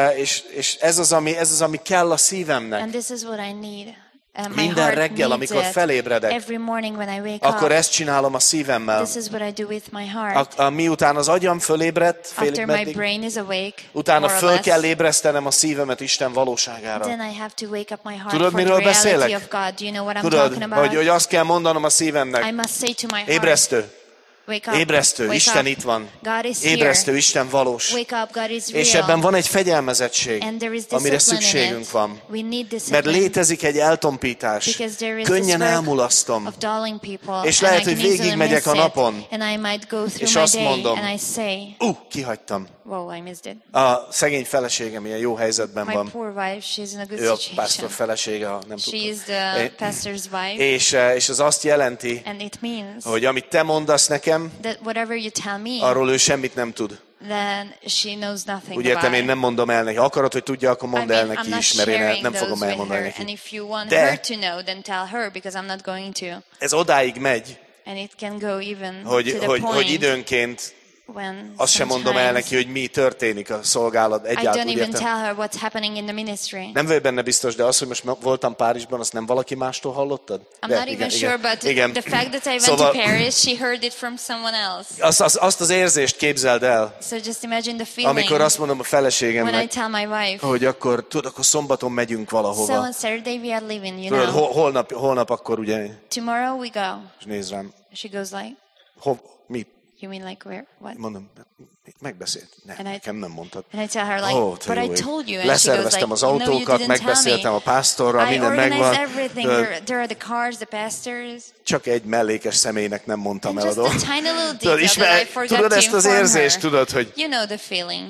[SPEAKER 1] És ez az, ami kell a szívemnek.
[SPEAKER 2] And this is what I need. My
[SPEAKER 1] Minden
[SPEAKER 2] heart
[SPEAKER 1] reggel,
[SPEAKER 2] needs
[SPEAKER 1] amikor
[SPEAKER 2] it.
[SPEAKER 1] felébredek,
[SPEAKER 2] Every morning when I wake
[SPEAKER 1] akkor
[SPEAKER 2] up,
[SPEAKER 1] ezt csinálom a szívemmel.
[SPEAKER 2] this is what I do with my heart.
[SPEAKER 1] Miután az agyam fölébredt, félig
[SPEAKER 2] After my
[SPEAKER 1] meddig,
[SPEAKER 2] brain is awake,
[SPEAKER 1] utána
[SPEAKER 2] more or
[SPEAKER 1] föl
[SPEAKER 2] less,
[SPEAKER 1] kell ébresztenem a szívemet Isten valóságára.
[SPEAKER 2] then I have to wake up my heart
[SPEAKER 1] Tudod,
[SPEAKER 2] for the
[SPEAKER 1] miről
[SPEAKER 2] reality
[SPEAKER 1] beszélek?
[SPEAKER 2] of God. Do you know what I'm talking
[SPEAKER 1] Tudod,
[SPEAKER 2] about?
[SPEAKER 1] hogy azt kell mondanom a
[SPEAKER 2] I
[SPEAKER 1] szívemnek.
[SPEAKER 2] must say to my heart,
[SPEAKER 1] Ébresztő,
[SPEAKER 2] wake up,
[SPEAKER 1] ébresztő,
[SPEAKER 2] wake
[SPEAKER 1] Isten
[SPEAKER 2] up.
[SPEAKER 1] itt van.
[SPEAKER 2] God is
[SPEAKER 1] Ébresztő,
[SPEAKER 2] here.
[SPEAKER 1] Isten valós.
[SPEAKER 2] Wake up, God is real.
[SPEAKER 1] És ebben van egy fegyelmezettség,
[SPEAKER 2] And there is
[SPEAKER 1] amire
[SPEAKER 2] discipline in
[SPEAKER 1] szükségünk
[SPEAKER 2] it.
[SPEAKER 1] van.
[SPEAKER 2] We need
[SPEAKER 1] Mert
[SPEAKER 2] discipline.
[SPEAKER 1] létezik egy eltompítás.
[SPEAKER 2] Because there is
[SPEAKER 1] Könnyen
[SPEAKER 2] this work
[SPEAKER 1] elmulasztom.
[SPEAKER 2] of dulling people,
[SPEAKER 1] És
[SPEAKER 2] and
[SPEAKER 1] lehet,
[SPEAKER 2] I
[SPEAKER 1] hogy
[SPEAKER 2] can easily
[SPEAKER 1] végigmegyek a
[SPEAKER 2] miss it,
[SPEAKER 1] napon,
[SPEAKER 2] and I might go
[SPEAKER 1] és
[SPEAKER 2] through my
[SPEAKER 1] azt
[SPEAKER 2] day,
[SPEAKER 1] mondom,
[SPEAKER 2] and I say,
[SPEAKER 1] kihagytam.
[SPEAKER 2] whoa, I missed it.
[SPEAKER 1] A szegény feleségem ilyen jó helyzetben
[SPEAKER 2] My
[SPEAKER 1] van.
[SPEAKER 2] poor wife, she's in a good
[SPEAKER 1] Ő a
[SPEAKER 2] situation.
[SPEAKER 1] pásztor felesége, ha nem
[SPEAKER 2] She
[SPEAKER 1] tudtam.
[SPEAKER 2] is the pastor's wife,
[SPEAKER 1] És az azt jelenti,
[SPEAKER 2] and it means
[SPEAKER 1] hogy amit te mondasz nekem,
[SPEAKER 2] that whatever you tell me,
[SPEAKER 1] arról ő semmit nem tud.
[SPEAKER 2] then she knows nothing
[SPEAKER 1] Úgy értem,
[SPEAKER 2] about
[SPEAKER 1] én
[SPEAKER 2] it.
[SPEAKER 1] nem mondom el neki. Akarod, hogy tudja, akkor
[SPEAKER 2] I
[SPEAKER 1] mondd el
[SPEAKER 2] mean, I'm
[SPEAKER 1] neki
[SPEAKER 2] not
[SPEAKER 1] is, mert én
[SPEAKER 2] sharing
[SPEAKER 1] nem
[SPEAKER 2] those
[SPEAKER 1] fogom
[SPEAKER 2] with
[SPEAKER 1] elmondani
[SPEAKER 2] her, and
[SPEAKER 1] neki.
[SPEAKER 2] if you want
[SPEAKER 1] De-
[SPEAKER 2] her to know, then tell her, because I'm not going to.
[SPEAKER 1] Ez odáig megy,
[SPEAKER 2] And it can go even to
[SPEAKER 1] hogy
[SPEAKER 2] the point
[SPEAKER 1] időnként
[SPEAKER 2] when
[SPEAKER 1] azt sem mondom el
[SPEAKER 2] sometimes
[SPEAKER 1] neki, hogy mi történik a szolgálat
[SPEAKER 2] I
[SPEAKER 1] egyáltalán.
[SPEAKER 2] don't
[SPEAKER 1] Úgy
[SPEAKER 2] even
[SPEAKER 1] értem?
[SPEAKER 2] tell her what's happening in the ministry.
[SPEAKER 1] Nem vagy benne biztos, de az, hogy most voltam Párizsban, azt nem valaki mástól hallottad?
[SPEAKER 2] I'm not even sure, but
[SPEAKER 1] igen.
[SPEAKER 2] the fact that I went
[SPEAKER 1] Szóval-
[SPEAKER 2] to Paris, she heard it from someone else.
[SPEAKER 1] Azt az érzést képzeld el,
[SPEAKER 2] So just imagine the feeling
[SPEAKER 1] amikor azt mondom a
[SPEAKER 2] when I
[SPEAKER 1] feleségemnek,
[SPEAKER 2] tell my wife,
[SPEAKER 1] hogy akkor szombaton megyünk
[SPEAKER 2] so
[SPEAKER 1] valahova.
[SPEAKER 2] on Saturday we are leaving, you
[SPEAKER 1] Tudod,
[SPEAKER 2] know.
[SPEAKER 1] holnap akkor ugye,
[SPEAKER 2] Tomorrow we go.
[SPEAKER 1] és nézd rám,
[SPEAKER 2] She goes like,
[SPEAKER 1] mi?
[SPEAKER 2] you mean like where? What?
[SPEAKER 1] Mondom, megbeszélt. Nekem nem mondtad.
[SPEAKER 2] And I tell her like,
[SPEAKER 1] Te
[SPEAKER 2] but
[SPEAKER 1] jó
[SPEAKER 2] I
[SPEAKER 1] ég.
[SPEAKER 2] told you. And she goes
[SPEAKER 1] Leszerveztem
[SPEAKER 2] like,
[SPEAKER 1] az
[SPEAKER 2] no, you
[SPEAKER 1] autókat,
[SPEAKER 2] didn't tell
[SPEAKER 1] megbeszéltem a
[SPEAKER 2] me.
[SPEAKER 1] pásztorral,
[SPEAKER 2] I
[SPEAKER 1] minden megvan.
[SPEAKER 2] organized everything.
[SPEAKER 1] Tudod,
[SPEAKER 2] There are the cars, the pastors.
[SPEAKER 1] Csak egy mellékes személynek nem mondtam
[SPEAKER 2] And
[SPEAKER 1] el a
[SPEAKER 2] just a
[SPEAKER 1] dolgot.
[SPEAKER 2] tiny little
[SPEAKER 1] Tudod,
[SPEAKER 2] detail that I forgot
[SPEAKER 1] tudod
[SPEAKER 2] to
[SPEAKER 1] ezt az
[SPEAKER 2] inform
[SPEAKER 1] érzést,
[SPEAKER 2] her.
[SPEAKER 1] tudod, hogy
[SPEAKER 2] You know the feeling.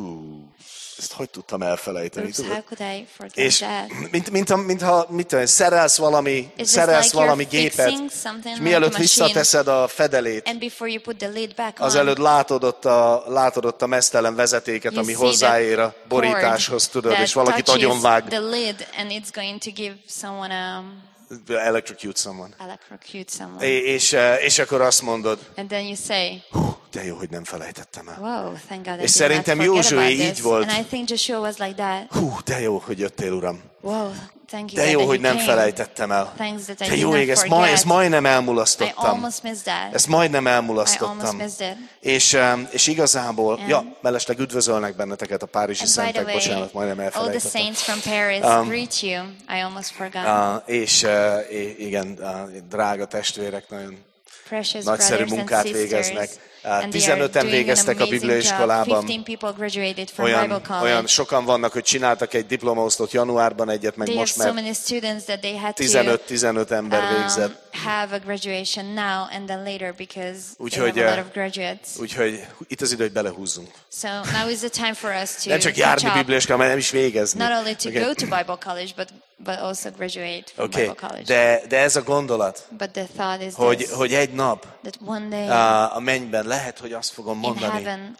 [SPEAKER 1] ezt hogy tudtam elfelejteni,
[SPEAKER 2] Oops,
[SPEAKER 1] tudod?
[SPEAKER 2] how could I forget
[SPEAKER 1] És
[SPEAKER 2] that?
[SPEAKER 1] mintha mit tudom, szerelsz
[SPEAKER 2] just
[SPEAKER 1] szerelsz
[SPEAKER 2] like
[SPEAKER 1] valami
[SPEAKER 2] you're
[SPEAKER 1] gépet,
[SPEAKER 2] fixing something
[SPEAKER 1] és
[SPEAKER 2] like
[SPEAKER 1] mielőtt
[SPEAKER 2] a machine.
[SPEAKER 1] visszateszed a fedelét,
[SPEAKER 2] And before you put the lid back on,
[SPEAKER 1] azelőtt látod ott a mesztelen vezetéket,
[SPEAKER 2] you
[SPEAKER 1] ami
[SPEAKER 2] see
[SPEAKER 1] hozzáér a
[SPEAKER 2] that
[SPEAKER 1] borításhoz,
[SPEAKER 2] cord
[SPEAKER 1] tudod,
[SPEAKER 2] that
[SPEAKER 1] és valakit
[SPEAKER 2] touches
[SPEAKER 1] agyonvág,
[SPEAKER 2] the lid, and it's going to give someone
[SPEAKER 1] electrocute someone.
[SPEAKER 2] electrocute someone.
[SPEAKER 1] És akkor azt mondod,
[SPEAKER 2] And then you say,
[SPEAKER 1] de jó, hogy nem felejtettem el.
[SPEAKER 2] Wow, thank God I
[SPEAKER 1] És
[SPEAKER 2] did not
[SPEAKER 1] szerintem
[SPEAKER 2] forget
[SPEAKER 1] Józsué
[SPEAKER 2] about
[SPEAKER 1] így
[SPEAKER 2] this.
[SPEAKER 1] volt.
[SPEAKER 2] And I think Joshua was like that.
[SPEAKER 1] De jó, hogy jöttél, Uram.
[SPEAKER 2] Wow, thank you
[SPEAKER 1] De
[SPEAKER 2] God
[SPEAKER 1] jó,
[SPEAKER 2] that
[SPEAKER 1] hogy
[SPEAKER 2] you
[SPEAKER 1] nem
[SPEAKER 2] came.
[SPEAKER 1] felejtettem el.
[SPEAKER 2] Thanks that I
[SPEAKER 1] De
[SPEAKER 2] did
[SPEAKER 1] jó,
[SPEAKER 2] not
[SPEAKER 1] ég, ezt
[SPEAKER 2] forget.
[SPEAKER 1] majdnem
[SPEAKER 2] I
[SPEAKER 1] elmulasztottam.
[SPEAKER 2] almost missed that.
[SPEAKER 1] Ezt majdnem
[SPEAKER 2] I almost
[SPEAKER 1] elmulasztottam.
[SPEAKER 2] missed it.
[SPEAKER 1] És igazából,
[SPEAKER 2] And-
[SPEAKER 1] mellesleg üdvözölnek benneteket a párizsi
[SPEAKER 2] And by the
[SPEAKER 1] szentek,
[SPEAKER 2] way,
[SPEAKER 1] bocsánat, majdnem
[SPEAKER 2] all the
[SPEAKER 1] elfelejtettem.
[SPEAKER 2] saints from Paris greet you. I almost forgot.
[SPEAKER 1] És igen, drága testvérek, nagyon
[SPEAKER 2] Precious
[SPEAKER 1] nagyszerű
[SPEAKER 2] brothers and
[SPEAKER 1] munkát
[SPEAKER 2] sisters.
[SPEAKER 1] végeznek.
[SPEAKER 2] And they are
[SPEAKER 1] 15-en
[SPEAKER 2] doing an
[SPEAKER 1] végeztek a
[SPEAKER 2] amazing
[SPEAKER 1] bibliaiskolában.
[SPEAKER 2] job. 15 people graduated from Bible
[SPEAKER 1] Olyan
[SPEAKER 2] College.
[SPEAKER 1] sokan vannak, hogy csináltak egy diplomaosztot januárban egyet, meg
[SPEAKER 2] They have
[SPEAKER 1] most
[SPEAKER 2] so
[SPEAKER 1] már
[SPEAKER 2] many students that they had to
[SPEAKER 1] 15 ember végzett.
[SPEAKER 2] have a graduation now and then later because
[SPEAKER 1] Úgyhogy,
[SPEAKER 2] they have a lot of graduates.
[SPEAKER 1] Úgyhogy itt az idő, hogy belehúzzunk.
[SPEAKER 2] So now is the time for us to
[SPEAKER 1] Nem csak
[SPEAKER 2] catch
[SPEAKER 1] járni
[SPEAKER 2] up.
[SPEAKER 1] bibliaiskolában, mert nem is végezni.
[SPEAKER 2] Not only to
[SPEAKER 1] Oké?
[SPEAKER 2] go to Bible College, but also graduate from
[SPEAKER 1] Oké,
[SPEAKER 2] Bible College.
[SPEAKER 1] de ez a gondolat,
[SPEAKER 2] But the thought is this,
[SPEAKER 1] hogy egy nap
[SPEAKER 2] that one day
[SPEAKER 1] a mennyben lehet, hogy azt fogom
[SPEAKER 2] in
[SPEAKER 1] mondani,
[SPEAKER 2] heaven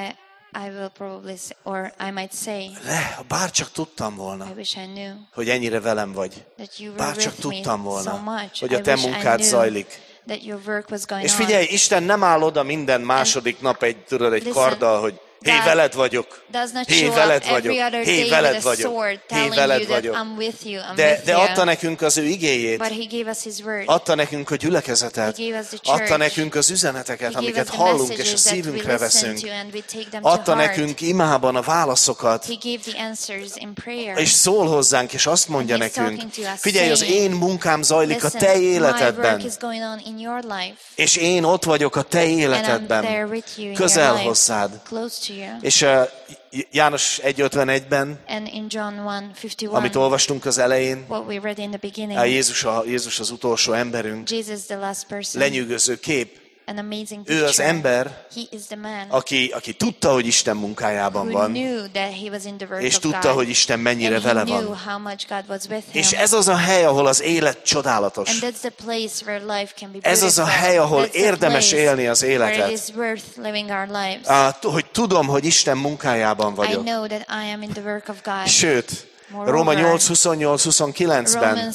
[SPEAKER 2] I will probably say, or I might say,
[SPEAKER 1] bár csak tudtam volna,
[SPEAKER 2] I wish I knew
[SPEAKER 1] hogy ennyire velem vagy.
[SPEAKER 2] that you were
[SPEAKER 1] Bár csak
[SPEAKER 2] with me
[SPEAKER 1] tudtam
[SPEAKER 2] so
[SPEAKER 1] volna,
[SPEAKER 2] much.
[SPEAKER 1] hogy
[SPEAKER 2] I
[SPEAKER 1] a te
[SPEAKER 2] wish I
[SPEAKER 1] munkád
[SPEAKER 2] knew
[SPEAKER 1] zajlik.
[SPEAKER 2] that your work was going
[SPEAKER 1] És
[SPEAKER 2] on.
[SPEAKER 1] figyelj, Isten nem áll oda minden második nap egy
[SPEAKER 2] Listen,
[SPEAKER 1] karddal, hogy hé,
[SPEAKER 2] God
[SPEAKER 1] veled vagyok.
[SPEAKER 2] does not
[SPEAKER 1] Hé,
[SPEAKER 2] show
[SPEAKER 1] veled
[SPEAKER 2] up
[SPEAKER 1] vagyok.
[SPEAKER 2] every other
[SPEAKER 1] Hé,
[SPEAKER 2] day
[SPEAKER 1] veled
[SPEAKER 2] with a
[SPEAKER 1] vagyok.
[SPEAKER 2] sword
[SPEAKER 1] Hé,
[SPEAKER 2] telling
[SPEAKER 1] veled
[SPEAKER 2] you that
[SPEAKER 1] vagyok.
[SPEAKER 2] I'm with you, I'm
[SPEAKER 1] De
[SPEAKER 2] with you.
[SPEAKER 1] adta nekünk az ő igéjét,
[SPEAKER 2] But he gave us his word.
[SPEAKER 1] adta nekünk a gyülekezetet,
[SPEAKER 2] He gave us the church.
[SPEAKER 1] adta nekünk az üzeneteket,
[SPEAKER 2] He gave
[SPEAKER 1] amiket
[SPEAKER 2] us the
[SPEAKER 1] hallunk és a
[SPEAKER 2] messages that we
[SPEAKER 1] szívünkre
[SPEAKER 2] listen
[SPEAKER 1] veszünk.
[SPEAKER 2] to and we take them to
[SPEAKER 1] Adta
[SPEAKER 2] heart.
[SPEAKER 1] nekünk imában a válaszokat,
[SPEAKER 2] He gave the answers in prayer.
[SPEAKER 1] és szól hozzánk, és azt mondja
[SPEAKER 2] And he's
[SPEAKER 1] nekünk,
[SPEAKER 2] talking to us,
[SPEAKER 1] figyelj, az
[SPEAKER 2] saying,
[SPEAKER 1] én munkám zajlik a
[SPEAKER 2] Listen,
[SPEAKER 1] te
[SPEAKER 2] my work
[SPEAKER 1] életedben,
[SPEAKER 2] is going on in your life.
[SPEAKER 1] és én ott vagyok a te
[SPEAKER 2] And I'm there
[SPEAKER 1] életedben,
[SPEAKER 2] with you in
[SPEAKER 1] közel
[SPEAKER 2] your life,
[SPEAKER 1] hozzád.
[SPEAKER 2] close to you.
[SPEAKER 1] És János 1:51-ben,
[SPEAKER 2] And in John 1:51,
[SPEAKER 1] amit olvastunk az elején,
[SPEAKER 2] what we read in the beginning,
[SPEAKER 1] Jézus az utolsó emberünk,
[SPEAKER 2] Jesus the last person,
[SPEAKER 1] lenyűgöző kép.
[SPEAKER 2] an amazing
[SPEAKER 1] Ő az
[SPEAKER 2] picture.
[SPEAKER 1] ember,
[SPEAKER 2] He is the man
[SPEAKER 1] aki tudta, hogy Isten munkájában
[SPEAKER 2] who
[SPEAKER 1] van,
[SPEAKER 2] knew that he was in the work
[SPEAKER 1] és
[SPEAKER 2] of
[SPEAKER 1] tudta,
[SPEAKER 2] God.
[SPEAKER 1] hogy Isten mennyire
[SPEAKER 2] And he
[SPEAKER 1] vele
[SPEAKER 2] knew
[SPEAKER 1] van.
[SPEAKER 2] how much God was with him.
[SPEAKER 1] És ez az a hely, ahol az élet
[SPEAKER 2] And
[SPEAKER 1] csodálatos.
[SPEAKER 2] that's the place where life can be
[SPEAKER 1] Ez az a
[SPEAKER 2] beautiful.
[SPEAKER 1] hely, ahol
[SPEAKER 2] That's the
[SPEAKER 1] érdemes
[SPEAKER 2] place
[SPEAKER 1] élni az
[SPEAKER 2] where
[SPEAKER 1] életet.
[SPEAKER 2] it is worth living our lives.
[SPEAKER 1] Hogy tudom, hogy Isten munkájában
[SPEAKER 2] I
[SPEAKER 1] vagyok.
[SPEAKER 2] know that I am in the work of God.
[SPEAKER 1] Sőt,
[SPEAKER 2] Moreover,
[SPEAKER 1] Róma 8:28-29-ben
[SPEAKER 2] Romans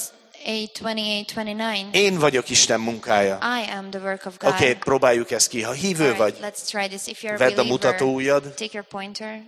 [SPEAKER 2] 8:28-29.
[SPEAKER 1] én vagyok Isten munkája.
[SPEAKER 2] I am the work of God.
[SPEAKER 1] Oké, próbáljuk ezt ki. Ha hívő
[SPEAKER 2] Alright,
[SPEAKER 1] vagy,
[SPEAKER 2] let's try this. If you're a
[SPEAKER 1] vedd a
[SPEAKER 2] believer,
[SPEAKER 1] mutatóujjad.
[SPEAKER 2] take your pointer.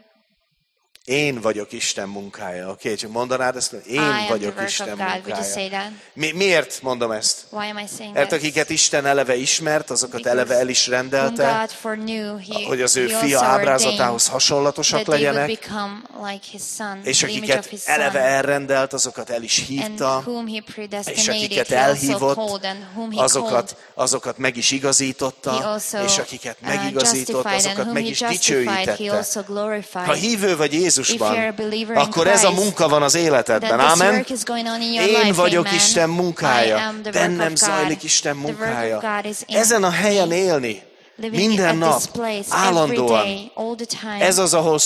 [SPEAKER 1] Én vagyok Isten munkája. Oké, csak mondanád ezt?
[SPEAKER 2] I
[SPEAKER 1] Én
[SPEAKER 2] am the
[SPEAKER 1] vagyok
[SPEAKER 2] work
[SPEAKER 1] Isten
[SPEAKER 2] of God. Would you
[SPEAKER 1] munkája.
[SPEAKER 2] say that?
[SPEAKER 1] Miért mondom ezt?
[SPEAKER 2] Why am I saying
[SPEAKER 1] Mert
[SPEAKER 2] this?
[SPEAKER 1] akiket Isten eleve ismert, azokat
[SPEAKER 2] Because
[SPEAKER 1] eleve el is
[SPEAKER 2] whom
[SPEAKER 1] rendelte,
[SPEAKER 2] God foreknew,
[SPEAKER 1] hogy az ő
[SPEAKER 2] he
[SPEAKER 1] fia
[SPEAKER 2] also
[SPEAKER 1] ábrázatához
[SPEAKER 2] ordained
[SPEAKER 1] hasonlatosak
[SPEAKER 2] that they would
[SPEAKER 1] legyenek,
[SPEAKER 2] become like his son,
[SPEAKER 1] és
[SPEAKER 2] the image of
[SPEAKER 1] akiket
[SPEAKER 2] his son.
[SPEAKER 1] eleve elrendelt, azokat el is
[SPEAKER 2] And
[SPEAKER 1] hívta,
[SPEAKER 2] whom he
[SPEAKER 1] és
[SPEAKER 2] predestinated,
[SPEAKER 1] akiket
[SPEAKER 2] he also
[SPEAKER 1] elhívott,
[SPEAKER 2] called, and whom he called,
[SPEAKER 1] azokat meg is
[SPEAKER 2] he
[SPEAKER 1] igazította,
[SPEAKER 2] also
[SPEAKER 1] és akiket megigazított,
[SPEAKER 2] justified, and
[SPEAKER 1] azokat
[SPEAKER 2] whom
[SPEAKER 1] meg
[SPEAKER 2] he
[SPEAKER 1] is
[SPEAKER 2] justified, he
[SPEAKER 1] dicsőítette.
[SPEAKER 2] also glorified.
[SPEAKER 1] Ha hívő vagy
[SPEAKER 2] If you're a
[SPEAKER 1] Jézusban,
[SPEAKER 2] believer in
[SPEAKER 1] akkor ez a
[SPEAKER 2] Christ,
[SPEAKER 1] munka van az életedben.
[SPEAKER 2] then this
[SPEAKER 1] Ámen?
[SPEAKER 2] work is going on in your
[SPEAKER 1] Én
[SPEAKER 2] life,
[SPEAKER 1] vagyok
[SPEAKER 2] amen.
[SPEAKER 1] Isten
[SPEAKER 2] I
[SPEAKER 1] munkája.
[SPEAKER 2] am the work
[SPEAKER 1] Bennem
[SPEAKER 2] of God.
[SPEAKER 1] zajlik Isten
[SPEAKER 2] The work of
[SPEAKER 1] munkája.
[SPEAKER 2] God is in
[SPEAKER 1] Ezen a helyen élni,
[SPEAKER 2] living
[SPEAKER 1] minden
[SPEAKER 2] at this
[SPEAKER 1] nap,
[SPEAKER 2] place, every
[SPEAKER 1] állandóan.
[SPEAKER 2] day, all the time.
[SPEAKER 1] Ez az, ahol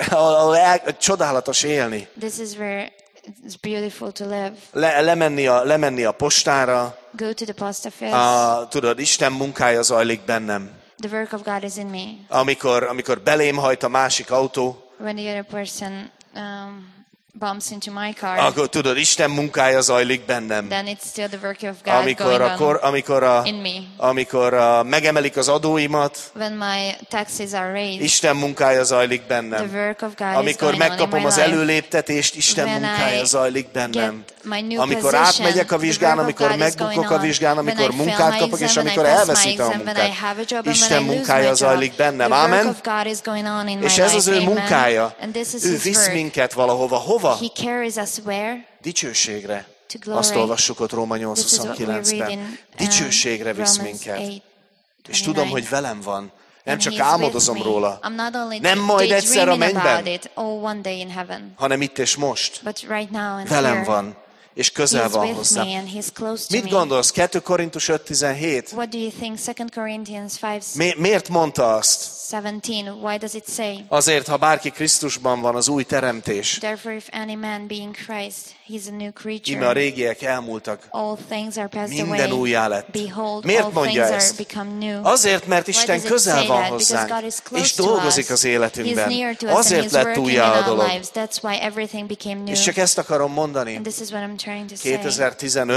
[SPEAKER 1] csodálatos élni.
[SPEAKER 2] This is where it's beautiful to live.
[SPEAKER 1] Lemenni a postára,
[SPEAKER 2] Go to the post office.
[SPEAKER 1] tudod, Isten munkája zajlik bennem.
[SPEAKER 2] The work of God is in me.
[SPEAKER 1] Amikor belém hajt a másik autó,
[SPEAKER 2] When the other person bumps into my car,
[SPEAKER 1] akkor tudod, Isten munkája zajlik bennem.
[SPEAKER 2] then it's still the work of God
[SPEAKER 1] Amikor
[SPEAKER 2] in me.
[SPEAKER 1] megemelik az adóimat,
[SPEAKER 2] When my taxes are raised,
[SPEAKER 1] Isten munkája zajlik
[SPEAKER 2] the
[SPEAKER 1] bennem.
[SPEAKER 2] work of God is
[SPEAKER 1] Amikor
[SPEAKER 2] going on in
[SPEAKER 1] megkapom
[SPEAKER 2] my
[SPEAKER 1] az
[SPEAKER 2] life.
[SPEAKER 1] előléptetést, Isten
[SPEAKER 2] When
[SPEAKER 1] munkája
[SPEAKER 2] I
[SPEAKER 1] zajlik bennem.
[SPEAKER 2] get my new
[SPEAKER 1] Amikor
[SPEAKER 2] position,
[SPEAKER 1] átmegyek a
[SPEAKER 2] the
[SPEAKER 1] vizsgán,
[SPEAKER 2] work of
[SPEAKER 1] amikor
[SPEAKER 2] God is going
[SPEAKER 1] megbukok a
[SPEAKER 2] on.
[SPEAKER 1] vizsgán,
[SPEAKER 2] When
[SPEAKER 1] amikor
[SPEAKER 2] I fail
[SPEAKER 1] munkát
[SPEAKER 2] my
[SPEAKER 1] kapok, és
[SPEAKER 2] exam, when I
[SPEAKER 1] amikor
[SPEAKER 2] pass my
[SPEAKER 1] elveszítem a
[SPEAKER 2] exam, when I
[SPEAKER 1] munkát.
[SPEAKER 2] have a job, and when
[SPEAKER 1] Isten
[SPEAKER 2] I lose my
[SPEAKER 1] munkája
[SPEAKER 2] job,
[SPEAKER 1] zajlik bennem.
[SPEAKER 2] the work
[SPEAKER 1] Ámen?
[SPEAKER 2] of God is going on in my
[SPEAKER 1] És ez az
[SPEAKER 2] life,
[SPEAKER 1] ő
[SPEAKER 2] amen.
[SPEAKER 1] munkája.
[SPEAKER 2] And this is
[SPEAKER 1] Ő
[SPEAKER 2] his
[SPEAKER 1] visz
[SPEAKER 2] work.
[SPEAKER 1] minket valahova. Hova?
[SPEAKER 2] He carries us where?
[SPEAKER 1] Dicsőségre.
[SPEAKER 2] To glory.
[SPEAKER 1] Azt olvassuk ott Róma
[SPEAKER 2] This is what we read
[SPEAKER 1] 8:29-ben.
[SPEAKER 2] in
[SPEAKER 1] Dicsőségre visz
[SPEAKER 2] Romans
[SPEAKER 1] minket.
[SPEAKER 2] 8:29.
[SPEAKER 1] És tudom, hogy velem van. Nem
[SPEAKER 2] And
[SPEAKER 1] csak
[SPEAKER 2] he's with
[SPEAKER 1] álmodozom
[SPEAKER 2] me.
[SPEAKER 1] róla,
[SPEAKER 2] I'm not only
[SPEAKER 1] Nem majd egyszer a
[SPEAKER 2] daydreaming about
[SPEAKER 1] mennyben.
[SPEAKER 2] it, one day in heaven,
[SPEAKER 1] hanem itt és most.
[SPEAKER 2] but right now and
[SPEAKER 1] Velem
[SPEAKER 2] here,
[SPEAKER 1] van, és közel
[SPEAKER 2] he's
[SPEAKER 1] van
[SPEAKER 2] with
[SPEAKER 1] hozzám.
[SPEAKER 2] me and he's close to
[SPEAKER 1] Mit
[SPEAKER 2] me.
[SPEAKER 1] gondolsz? 2 Korintus 5:17.
[SPEAKER 2] What do you think? 2 Corinthians 5:17.
[SPEAKER 1] Miért mondta azt?
[SPEAKER 2] Why does it say?
[SPEAKER 1] Azért, ha bárki Krisztusban van, az új teremtés.
[SPEAKER 2] Therefore, if any man be in Christ, he's a new creature.
[SPEAKER 1] Íme a régiek elmúltak.
[SPEAKER 2] All things are passed
[SPEAKER 1] Minden
[SPEAKER 2] away.
[SPEAKER 1] újjá lett.
[SPEAKER 2] Behold,
[SPEAKER 1] Miért
[SPEAKER 2] all
[SPEAKER 1] mondja
[SPEAKER 2] things
[SPEAKER 1] ezt?
[SPEAKER 2] are become new.
[SPEAKER 1] Azért, mert
[SPEAKER 2] Why
[SPEAKER 1] Isten
[SPEAKER 2] does it
[SPEAKER 1] közel
[SPEAKER 2] say
[SPEAKER 1] van
[SPEAKER 2] that? Because
[SPEAKER 1] hozzánk,
[SPEAKER 2] God is close
[SPEAKER 1] és
[SPEAKER 2] to
[SPEAKER 1] dolgozik
[SPEAKER 2] us.
[SPEAKER 1] az
[SPEAKER 2] He's
[SPEAKER 1] életünkben.
[SPEAKER 2] near to us and
[SPEAKER 1] Azért
[SPEAKER 2] he's
[SPEAKER 1] lett
[SPEAKER 2] working in
[SPEAKER 1] újjá a
[SPEAKER 2] our
[SPEAKER 1] dolog.
[SPEAKER 2] lives. That's why everything became new.
[SPEAKER 1] És csak ezt akarom mondani.
[SPEAKER 2] And this is what I'm trying to say.
[SPEAKER 1] 2015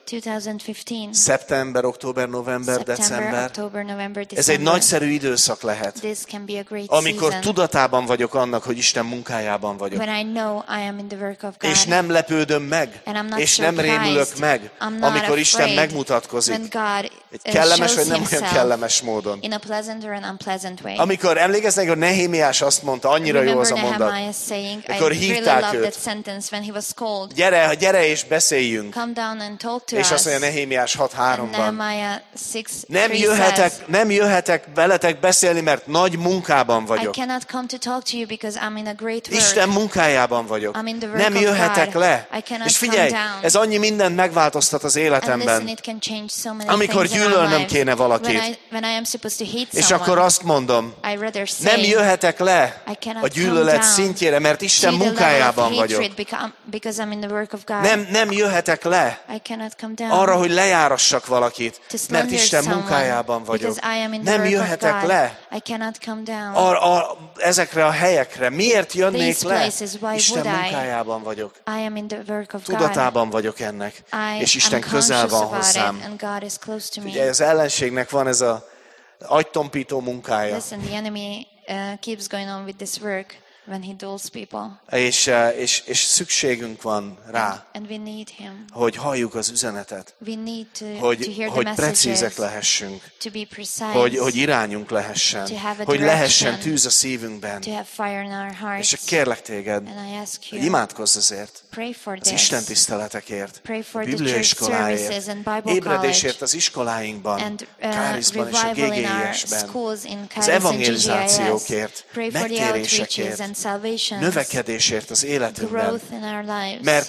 [SPEAKER 2] 2015.
[SPEAKER 1] Szeptember, október, november,
[SPEAKER 2] September,
[SPEAKER 1] december.
[SPEAKER 2] October, November,
[SPEAKER 1] Ez egy
[SPEAKER 2] December.
[SPEAKER 1] nagyszerű időszak lehet,
[SPEAKER 2] This can be a great
[SPEAKER 1] amikor
[SPEAKER 2] season
[SPEAKER 1] tudatában vagyok annak, hogy Isten munkájában vagyok.
[SPEAKER 2] when I know I am in the work of God.
[SPEAKER 1] És nem lepődöm meg,
[SPEAKER 2] And I'm not
[SPEAKER 1] és nem
[SPEAKER 2] surprised.
[SPEAKER 1] rémülök meg,
[SPEAKER 2] I'm not
[SPEAKER 1] amikor Isten
[SPEAKER 2] afraid
[SPEAKER 1] megmutatkozik.
[SPEAKER 2] when God
[SPEAKER 1] Egy kellemes
[SPEAKER 2] shows
[SPEAKER 1] vagy nem olyan
[SPEAKER 2] himself
[SPEAKER 1] kellemes módon.
[SPEAKER 2] in a pleasant or an unpleasant way.
[SPEAKER 1] Amikor emlékeznek, hogy Nehémiás azt mondta, annyira jó az a
[SPEAKER 2] Remember
[SPEAKER 1] mondat.
[SPEAKER 2] Nehemiah saying, I
[SPEAKER 1] Akkor
[SPEAKER 2] really
[SPEAKER 1] hívták
[SPEAKER 2] love
[SPEAKER 1] őt.
[SPEAKER 2] that sentence when he was called.
[SPEAKER 1] Gyere és beszéljünk.
[SPEAKER 2] Come down and talk to
[SPEAKER 1] És
[SPEAKER 2] us.
[SPEAKER 1] azt mondja Nehémiás
[SPEAKER 2] And
[SPEAKER 1] 6:3-ban.
[SPEAKER 2] Nehemiah 6:3 says,
[SPEAKER 1] Nem jöhetek veletek beszélni, mert nagy munkában
[SPEAKER 2] I
[SPEAKER 1] vagyok.
[SPEAKER 2] cannot come to talk to you because I'm in a great work.
[SPEAKER 1] Isten munkájában vagyok.
[SPEAKER 2] I'm in the work
[SPEAKER 1] Nem
[SPEAKER 2] of
[SPEAKER 1] jöhetek
[SPEAKER 2] God.
[SPEAKER 1] le.
[SPEAKER 2] I cannot
[SPEAKER 1] És figyelj,
[SPEAKER 2] come down.
[SPEAKER 1] ez annyi mindent megváltoztat az
[SPEAKER 2] And listen,
[SPEAKER 1] életemben.
[SPEAKER 2] it can change so many
[SPEAKER 1] Amikor
[SPEAKER 2] things in our
[SPEAKER 1] gyűlölnöm
[SPEAKER 2] lives.
[SPEAKER 1] kéne valakit.
[SPEAKER 2] When I am supposed to hate
[SPEAKER 1] És
[SPEAKER 2] someone,
[SPEAKER 1] akkor azt mondom,
[SPEAKER 2] I rather say,
[SPEAKER 1] nem jöhetek le
[SPEAKER 2] I cannot
[SPEAKER 1] a gyűlölet
[SPEAKER 2] come down
[SPEAKER 1] szintjére, mert Isten
[SPEAKER 2] to the
[SPEAKER 1] munkájában
[SPEAKER 2] level of
[SPEAKER 1] vagyok.
[SPEAKER 2] hatred because I'm in the work of God.
[SPEAKER 1] Nem jöhetek le
[SPEAKER 2] I cannot come down
[SPEAKER 1] arra, hogy lejárassak valakit,
[SPEAKER 2] to
[SPEAKER 1] mert
[SPEAKER 2] slander
[SPEAKER 1] Isten
[SPEAKER 2] someone
[SPEAKER 1] munkájában vagyok.
[SPEAKER 2] because I am in the
[SPEAKER 1] Nem
[SPEAKER 2] work of
[SPEAKER 1] jöhetek
[SPEAKER 2] God.
[SPEAKER 1] le
[SPEAKER 2] I cannot come down.
[SPEAKER 1] ezekre a helyekre. Miért jönnék
[SPEAKER 2] These
[SPEAKER 1] le?
[SPEAKER 2] places, why
[SPEAKER 1] Isten
[SPEAKER 2] would I?
[SPEAKER 1] munkájában vagyok.
[SPEAKER 2] I am in the work of God.
[SPEAKER 1] Tudatában vagyok ennek.
[SPEAKER 2] I
[SPEAKER 1] És
[SPEAKER 2] am
[SPEAKER 1] Isten közel
[SPEAKER 2] conscious
[SPEAKER 1] van
[SPEAKER 2] about it,
[SPEAKER 1] hozzám.
[SPEAKER 2] and God is close to me.
[SPEAKER 1] Ugye az ellenségnek van ez a agytompító munkája.
[SPEAKER 2] Listen, the enemy keeps going on with this work when he dulls people.
[SPEAKER 1] És szükségünk van rá,
[SPEAKER 2] And we need him.
[SPEAKER 1] hogy halljuk az üzenetet.
[SPEAKER 2] We need to hear
[SPEAKER 1] Hogy
[SPEAKER 2] the
[SPEAKER 1] precízek
[SPEAKER 2] messages,
[SPEAKER 1] lehessünk.
[SPEAKER 2] to be precise,
[SPEAKER 1] Hogy irányunk lehessen.
[SPEAKER 2] To have a
[SPEAKER 1] Hogy lehessen
[SPEAKER 2] direction.
[SPEAKER 1] tűz a szívünkben.
[SPEAKER 2] to have fire in our
[SPEAKER 1] És
[SPEAKER 2] hearts.
[SPEAKER 1] csak kérlek téged,
[SPEAKER 2] And I ask
[SPEAKER 1] hogy
[SPEAKER 2] you,
[SPEAKER 1] imádkozz ezért.
[SPEAKER 2] pray for
[SPEAKER 1] Az
[SPEAKER 2] this.
[SPEAKER 1] Isten tiszteletekért,
[SPEAKER 2] Pray for
[SPEAKER 1] a
[SPEAKER 2] the
[SPEAKER 1] Biblia
[SPEAKER 2] church
[SPEAKER 1] iskoláért,
[SPEAKER 2] services and Bible
[SPEAKER 1] ébredésért
[SPEAKER 2] college
[SPEAKER 1] az iskoláinkban,
[SPEAKER 2] and
[SPEAKER 1] Kárizban és a
[SPEAKER 2] revival in our
[SPEAKER 1] GGIS-ben,
[SPEAKER 2] schools in
[SPEAKER 1] az
[SPEAKER 2] Charis and GGIS.
[SPEAKER 1] evangelizációkért,
[SPEAKER 2] Pray for the outreaches
[SPEAKER 1] megtérésekért,
[SPEAKER 2] and salvations,
[SPEAKER 1] növekedésért az életünkben.
[SPEAKER 2] growth in our lives.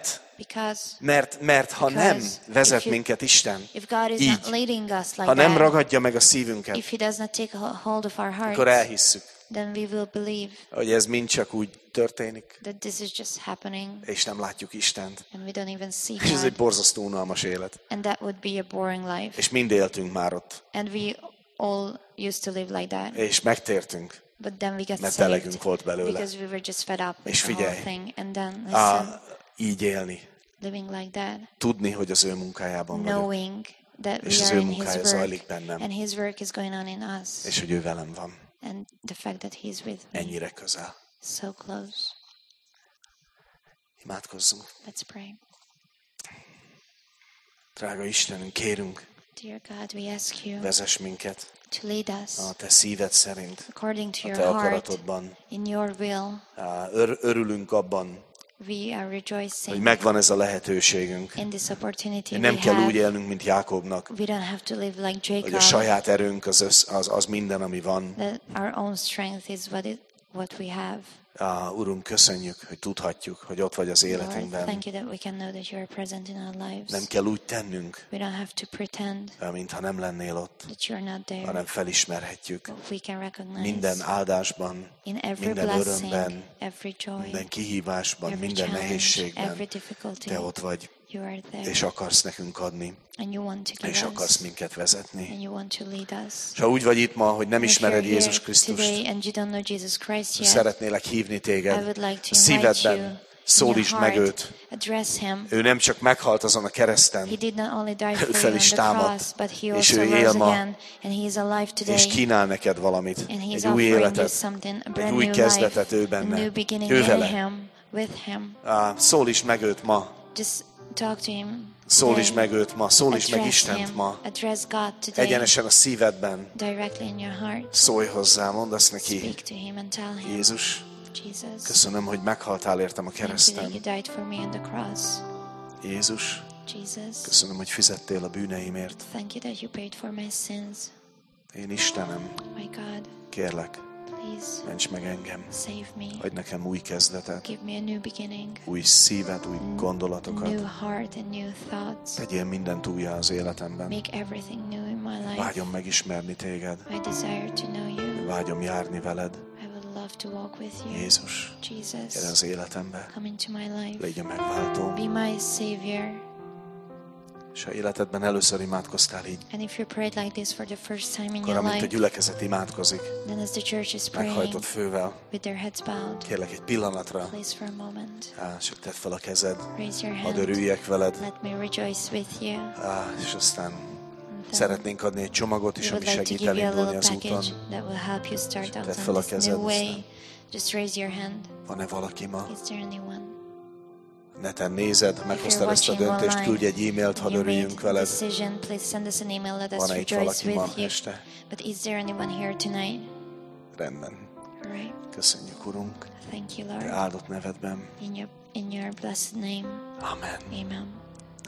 [SPEAKER 1] Mert ha nem
[SPEAKER 2] Because
[SPEAKER 1] vezet minket Isten,
[SPEAKER 2] if God is
[SPEAKER 1] így,
[SPEAKER 2] not leading us like
[SPEAKER 1] ha nem
[SPEAKER 2] that,
[SPEAKER 1] ragadja meg a szívünket,
[SPEAKER 2] if He does not take a hold of our
[SPEAKER 1] akkor
[SPEAKER 2] hearts,
[SPEAKER 1] elhisszük,
[SPEAKER 2] then we will believe
[SPEAKER 1] hogy ez mind csak úgy történik,
[SPEAKER 2] that this is just happening
[SPEAKER 1] és nem látjuk Istent.
[SPEAKER 2] and we don't even see
[SPEAKER 1] És ez egy
[SPEAKER 2] God.
[SPEAKER 1] borzasztó unalmas élet.
[SPEAKER 2] And that would be a boring life.
[SPEAKER 1] És mind éltünk már ott,
[SPEAKER 2] And we all used to live like that.
[SPEAKER 1] és megtértünk,
[SPEAKER 2] But then we got
[SPEAKER 1] mert
[SPEAKER 2] saved
[SPEAKER 1] elegünk volt belőle.
[SPEAKER 2] because we were just fed up with
[SPEAKER 1] És
[SPEAKER 2] the whole
[SPEAKER 1] figyelj,
[SPEAKER 2] thing. And then listen,
[SPEAKER 1] így élni,
[SPEAKER 2] living like that,
[SPEAKER 1] tudni, hogy az ő munkájában vagyok,
[SPEAKER 2] knowing that
[SPEAKER 1] és
[SPEAKER 2] we
[SPEAKER 1] az
[SPEAKER 2] are
[SPEAKER 1] ő
[SPEAKER 2] in His
[SPEAKER 1] munkája
[SPEAKER 2] work
[SPEAKER 1] zajlik bennem,
[SPEAKER 2] and His work is going on in us.
[SPEAKER 1] és hogy ő velem van,
[SPEAKER 2] And the fact that He's with me,
[SPEAKER 1] ennyire közel.
[SPEAKER 2] so close.
[SPEAKER 1] Imádkozzunk.
[SPEAKER 2] Let's pray.
[SPEAKER 1] Drága Istenünk, kérünk,
[SPEAKER 2] Dear God, we ask you
[SPEAKER 1] vezess minket
[SPEAKER 2] to lead us
[SPEAKER 1] a te szíved szerint,
[SPEAKER 2] according to
[SPEAKER 1] a
[SPEAKER 2] your
[SPEAKER 1] te
[SPEAKER 2] heart,
[SPEAKER 1] akaratodban.
[SPEAKER 2] in your will.
[SPEAKER 1] Örülünk abban,
[SPEAKER 2] We are
[SPEAKER 1] hogy
[SPEAKER 2] rejoicing
[SPEAKER 1] megvan ez a lehetőségünk.
[SPEAKER 2] in this opportunity
[SPEAKER 1] Nem
[SPEAKER 2] we
[SPEAKER 1] kell úgy
[SPEAKER 2] have.
[SPEAKER 1] élnünk, mint Jákobnak,
[SPEAKER 2] We don't have to live like
[SPEAKER 1] hogy a
[SPEAKER 2] Jacob,
[SPEAKER 1] saját erőnk az minden, ami van.
[SPEAKER 2] that our own strength is what we have.
[SPEAKER 1] Urunk, köszönjük, hogy tudhatjuk, hogy ott vagy az
[SPEAKER 2] Lord,
[SPEAKER 1] életünkben.
[SPEAKER 2] thank you that we can know that you are present in our lives.
[SPEAKER 1] Nem kell úgy tennünk,
[SPEAKER 2] We don't have to pretend
[SPEAKER 1] mintha nem lennél ott,
[SPEAKER 2] that you're not there.
[SPEAKER 1] hanem felismerhetjük.
[SPEAKER 2] But we can recognize
[SPEAKER 1] Minden áldásban,
[SPEAKER 2] in every
[SPEAKER 1] minden
[SPEAKER 2] blessing,
[SPEAKER 1] örömben,
[SPEAKER 2] every joy,
[SPEAKER 1] minden kihívásban,
[SPEAKER 2] every
[SPEAKER 1] minden
[SPEAKER 2] challenge,
[SPEAKER 1] nehézségben
[SPEAKER 2] every difficulty.
[SPEAKER 1] te ott vagy,
[SPEAKER 2] You are there,
[SPEAKER 1] és akarsz nekünk adni,
[SPEAKER 2] and you want to give
[SPEAKER 1] és
[SPEAKER 2] us,
[SPEAKER 1] akarsz minket vezetni.
[SPEAKER 2] and you want to lead us.
[SPEAKER 1] És ha úgy vagy itt ma, hogy nem
[SPEAKER 2] And if
[SPEAKER 1] ismered
[SPEAKER 2] you're
[SPEAKER 1] Jézus
[SPEAKER 2] here
[SPEAKER 1] Krisztust,
[SPEAKER 2] today and you don't know Jesus Christ yet,
[SPEAKER 1] szeretnélek hívni
[SPEAKER 2] I
[SPEAKER 1] téged
[SPEAKER 2] would like
[SPEAKER 1] a
[SPEAKER 2] to invite you
[SPEAKER 1] szívedben,
[SPEAKER 2] in your
[SPEAKER 1] szólítsd meg
[SPEAKER 2] heart,
[SPEAKER 1] őt.
[SPEAKER 2] address him.
[SPEAKER 1] Ő nem csak meghalt azon a kereszten,
[SPEAKER 2] He did not only die for
[SPEAKER 1] Ő
[SPEAKER 2] you
[SPEAKER 1] fel
[SPEAKER 2] on
[SPEAKER 1] is
[SPEAKER 2] the
[SPEAKER 1] támadt,
[SPEAKER 2] cross, but he
[SPEAKER 1] és
[SPEAKER 2] also
[SPEAKER 1] ő él
[SPEAKER 2] rose
[SPEAKER 1] ma,
[SPEAKER 2] again, and he is alive today.
[SPEAKER 1] és kínál neked valamit,
[SPEAKER 2] And he's
[SPEAKER 1] egy új
[SPEAKER 2] offering you
[SPEAKER 1] életet,
[SPEAKER 2] something, a
[SPEAKER 1] egy
[SPEAKER 2] brand
[SPEAKER 1] új
[SPEAKER 2] new
[SPEAKER 1] kezdetet
[SPEAKER 2] life,
[SPEAKER 1] ő
[SPEAKER 2] a
[SPEAKER 1] benne,
[SPEAKER 2] new beginning
[SPEAKER 1] ő
[SPEAKER 2] in
[SPEAKER 1] vele.
[SPEAKER 2] him, with him.
[SPEAKER 1] Szólítsd meg őt ma,
[SPEAKER 2] Just talk to him.
[SPEAKER 1] szólítsd
[SPEAKER 2] today.
[SPEAKER 1] meg őt ma, szólítsd meg
[SPEAKER 2] Address
[SPEAKER 1] Istent
[SPEAKER 2] him.
[SPEAKER 1] ma,
[SPEAKER 2] Address God today,
[SPEAKER 1] egyenesen a szívedben,
[SPEAKER 2] directly in your heart.
[SPEAKER 1] szólj hozzá, mondd azt neki,
[SPEAKER 2] Speak to him and tell him,
[SPEAKER 1] Jézus,
[SPEAKER 2] Jesus,
[SPEAKER 1] köszönöm, hogy meghaltál értem a
[SPEAKER 2] thank you
[SPEAKER 1] kereszten.
[SPEAKER 2] that you died for me on the cross.
[SPEAKER 1] Jézus,
[SPEAKER 2] Jesus,
[SPEAKER 1] köszönöm, hogy fizettél a bűneimért.
[SPEAKER 2] thank you that you paid for my sins.
[SPEAKER 1] Én Istenem,
[SPEAKER 2] My God,
[SPEAKER 1] kérlek,
[SPEAKER 2] please
[SPEAKER 1] ments meg engem,
[SPEAKER 2] save me.
[SPEAKER 1] adj nekem új kezdetet,
[SPEAKER 2] Give me a new beginning,
[SPEAKER 1] új szívet, új gondolatokat.
[SPEAKER 2] new heart and new thoughts.
[SPEAKER 1] Tegyél mindent újjá az életemben.
[SPEAKER 2] Make everything new in my life.
[SPEAKER 1] Vágyom megismerni téged.
[SPEAKER 2] I desire to know you.
[SPEAKER 1] Vágyom járni veled.
[SPEAKER 2] I would love to walk with you.
[SPEAKER 1] Jézus, gyere
[SPEAKER 2] Jesus,
[SPEAKER 1] az életembe.
[SPEAKER 2] come into my life.
[SPEAKER 1] Légy a megváltóm.
[SPEAKER 2] Be my Savior.
[SPEAKER 1] és ha életedben először imádkoztál így,
[SPEAKER 2] And if you prayed like this for the first time in
[SPEAKER 1] akkor
[SPEAKER 2] your
[SPEAKER 1] amint a
[SPEAKER 2] life,
[SPEAKER 1] gyülekezet imádkozik,
[SPEAKER 2] then as the church is praying
[SPEAKER 1] meghajtott fővel,
[SPEAKER 2] with their heads bowed,
[SPEAKER 1] kérlek egy pillanatra,
[SPEAKER 2] please for a moment,
[SPEAKER 1] csak tedd fel a kezed,
[SPEAKER 2] raise your
[SPEAKER 1] hadd
[SPEAKER 2] hand.
[SPEAKER 1] örüljek veled,
[SPEAKER 2] Let me rejoice with you.
[SPEAKER 1] és aztán
[SPEAKER 2] And then
[SPEAKER 1] szeretnénk adni egy csomagot is,
[SPEAKER 2] we
[SPEAKER 1] ami
[SPEAKER 2] would like to
[SPEAKER 1] segít
[SPEAKER 2] give you a
[SPEAKER 1] elindulni
[SPEAKER 2] little
[SPEAKER 1] az úton.
[SPEAKER 2] package that will help you start out
[SPEAKER 1] tedd fel a
[SPEAKER 2] on this
[SPEAKER 1] kezed,
[SPEAKER 2] new way.
[SPEAKER 1] aztán.
[SPEAKER 2] Just raise your hand.
[SPEAKER 1] Van-e valaki ma?
[SPEAKER 2] Is there anyone?
[SPEAKER 1] Neten nézed,
[SPEAKER 2] If you're
[SPEAKER 1] meghoztad ezt a
[SPEAKER 2] watching
[SPEAKER 1] döntést,
[SPEAKER 2] online
[SPEAKER 1] küldj egy e-mailt, hadd
[SPEAKER 2] and you made
[SPEAKER 1] örüljünk
[SPEAKER 2] the
[SPEAKER 1] veled.
[SPEAKER 2] decision, please send us an email. Let us
[SPEAKER 1] Van-e itt
[SPEAKER 2] rejoice
[SPEAKER 1] valaki ma
[SPEAKER 2] with you.
[SPEAKER 1] este?
[SPEAKER 2] But is there anyone here tonight?
[SPEAKER 1] Rendben.
[SPEAKER 2] All right.
[SPEAKER 1] Köszönjük, Urunk,
[SPEAKER 2] Thank you,
[SPEAKER 1] Te
[SPEAKER 2] Lord.
[SPEAKER 1] áldott nevedben.
[SPEAKER 2] In your blessed name.
[SPEAKER 1] Amen.
[SPEAKER 2] Amen.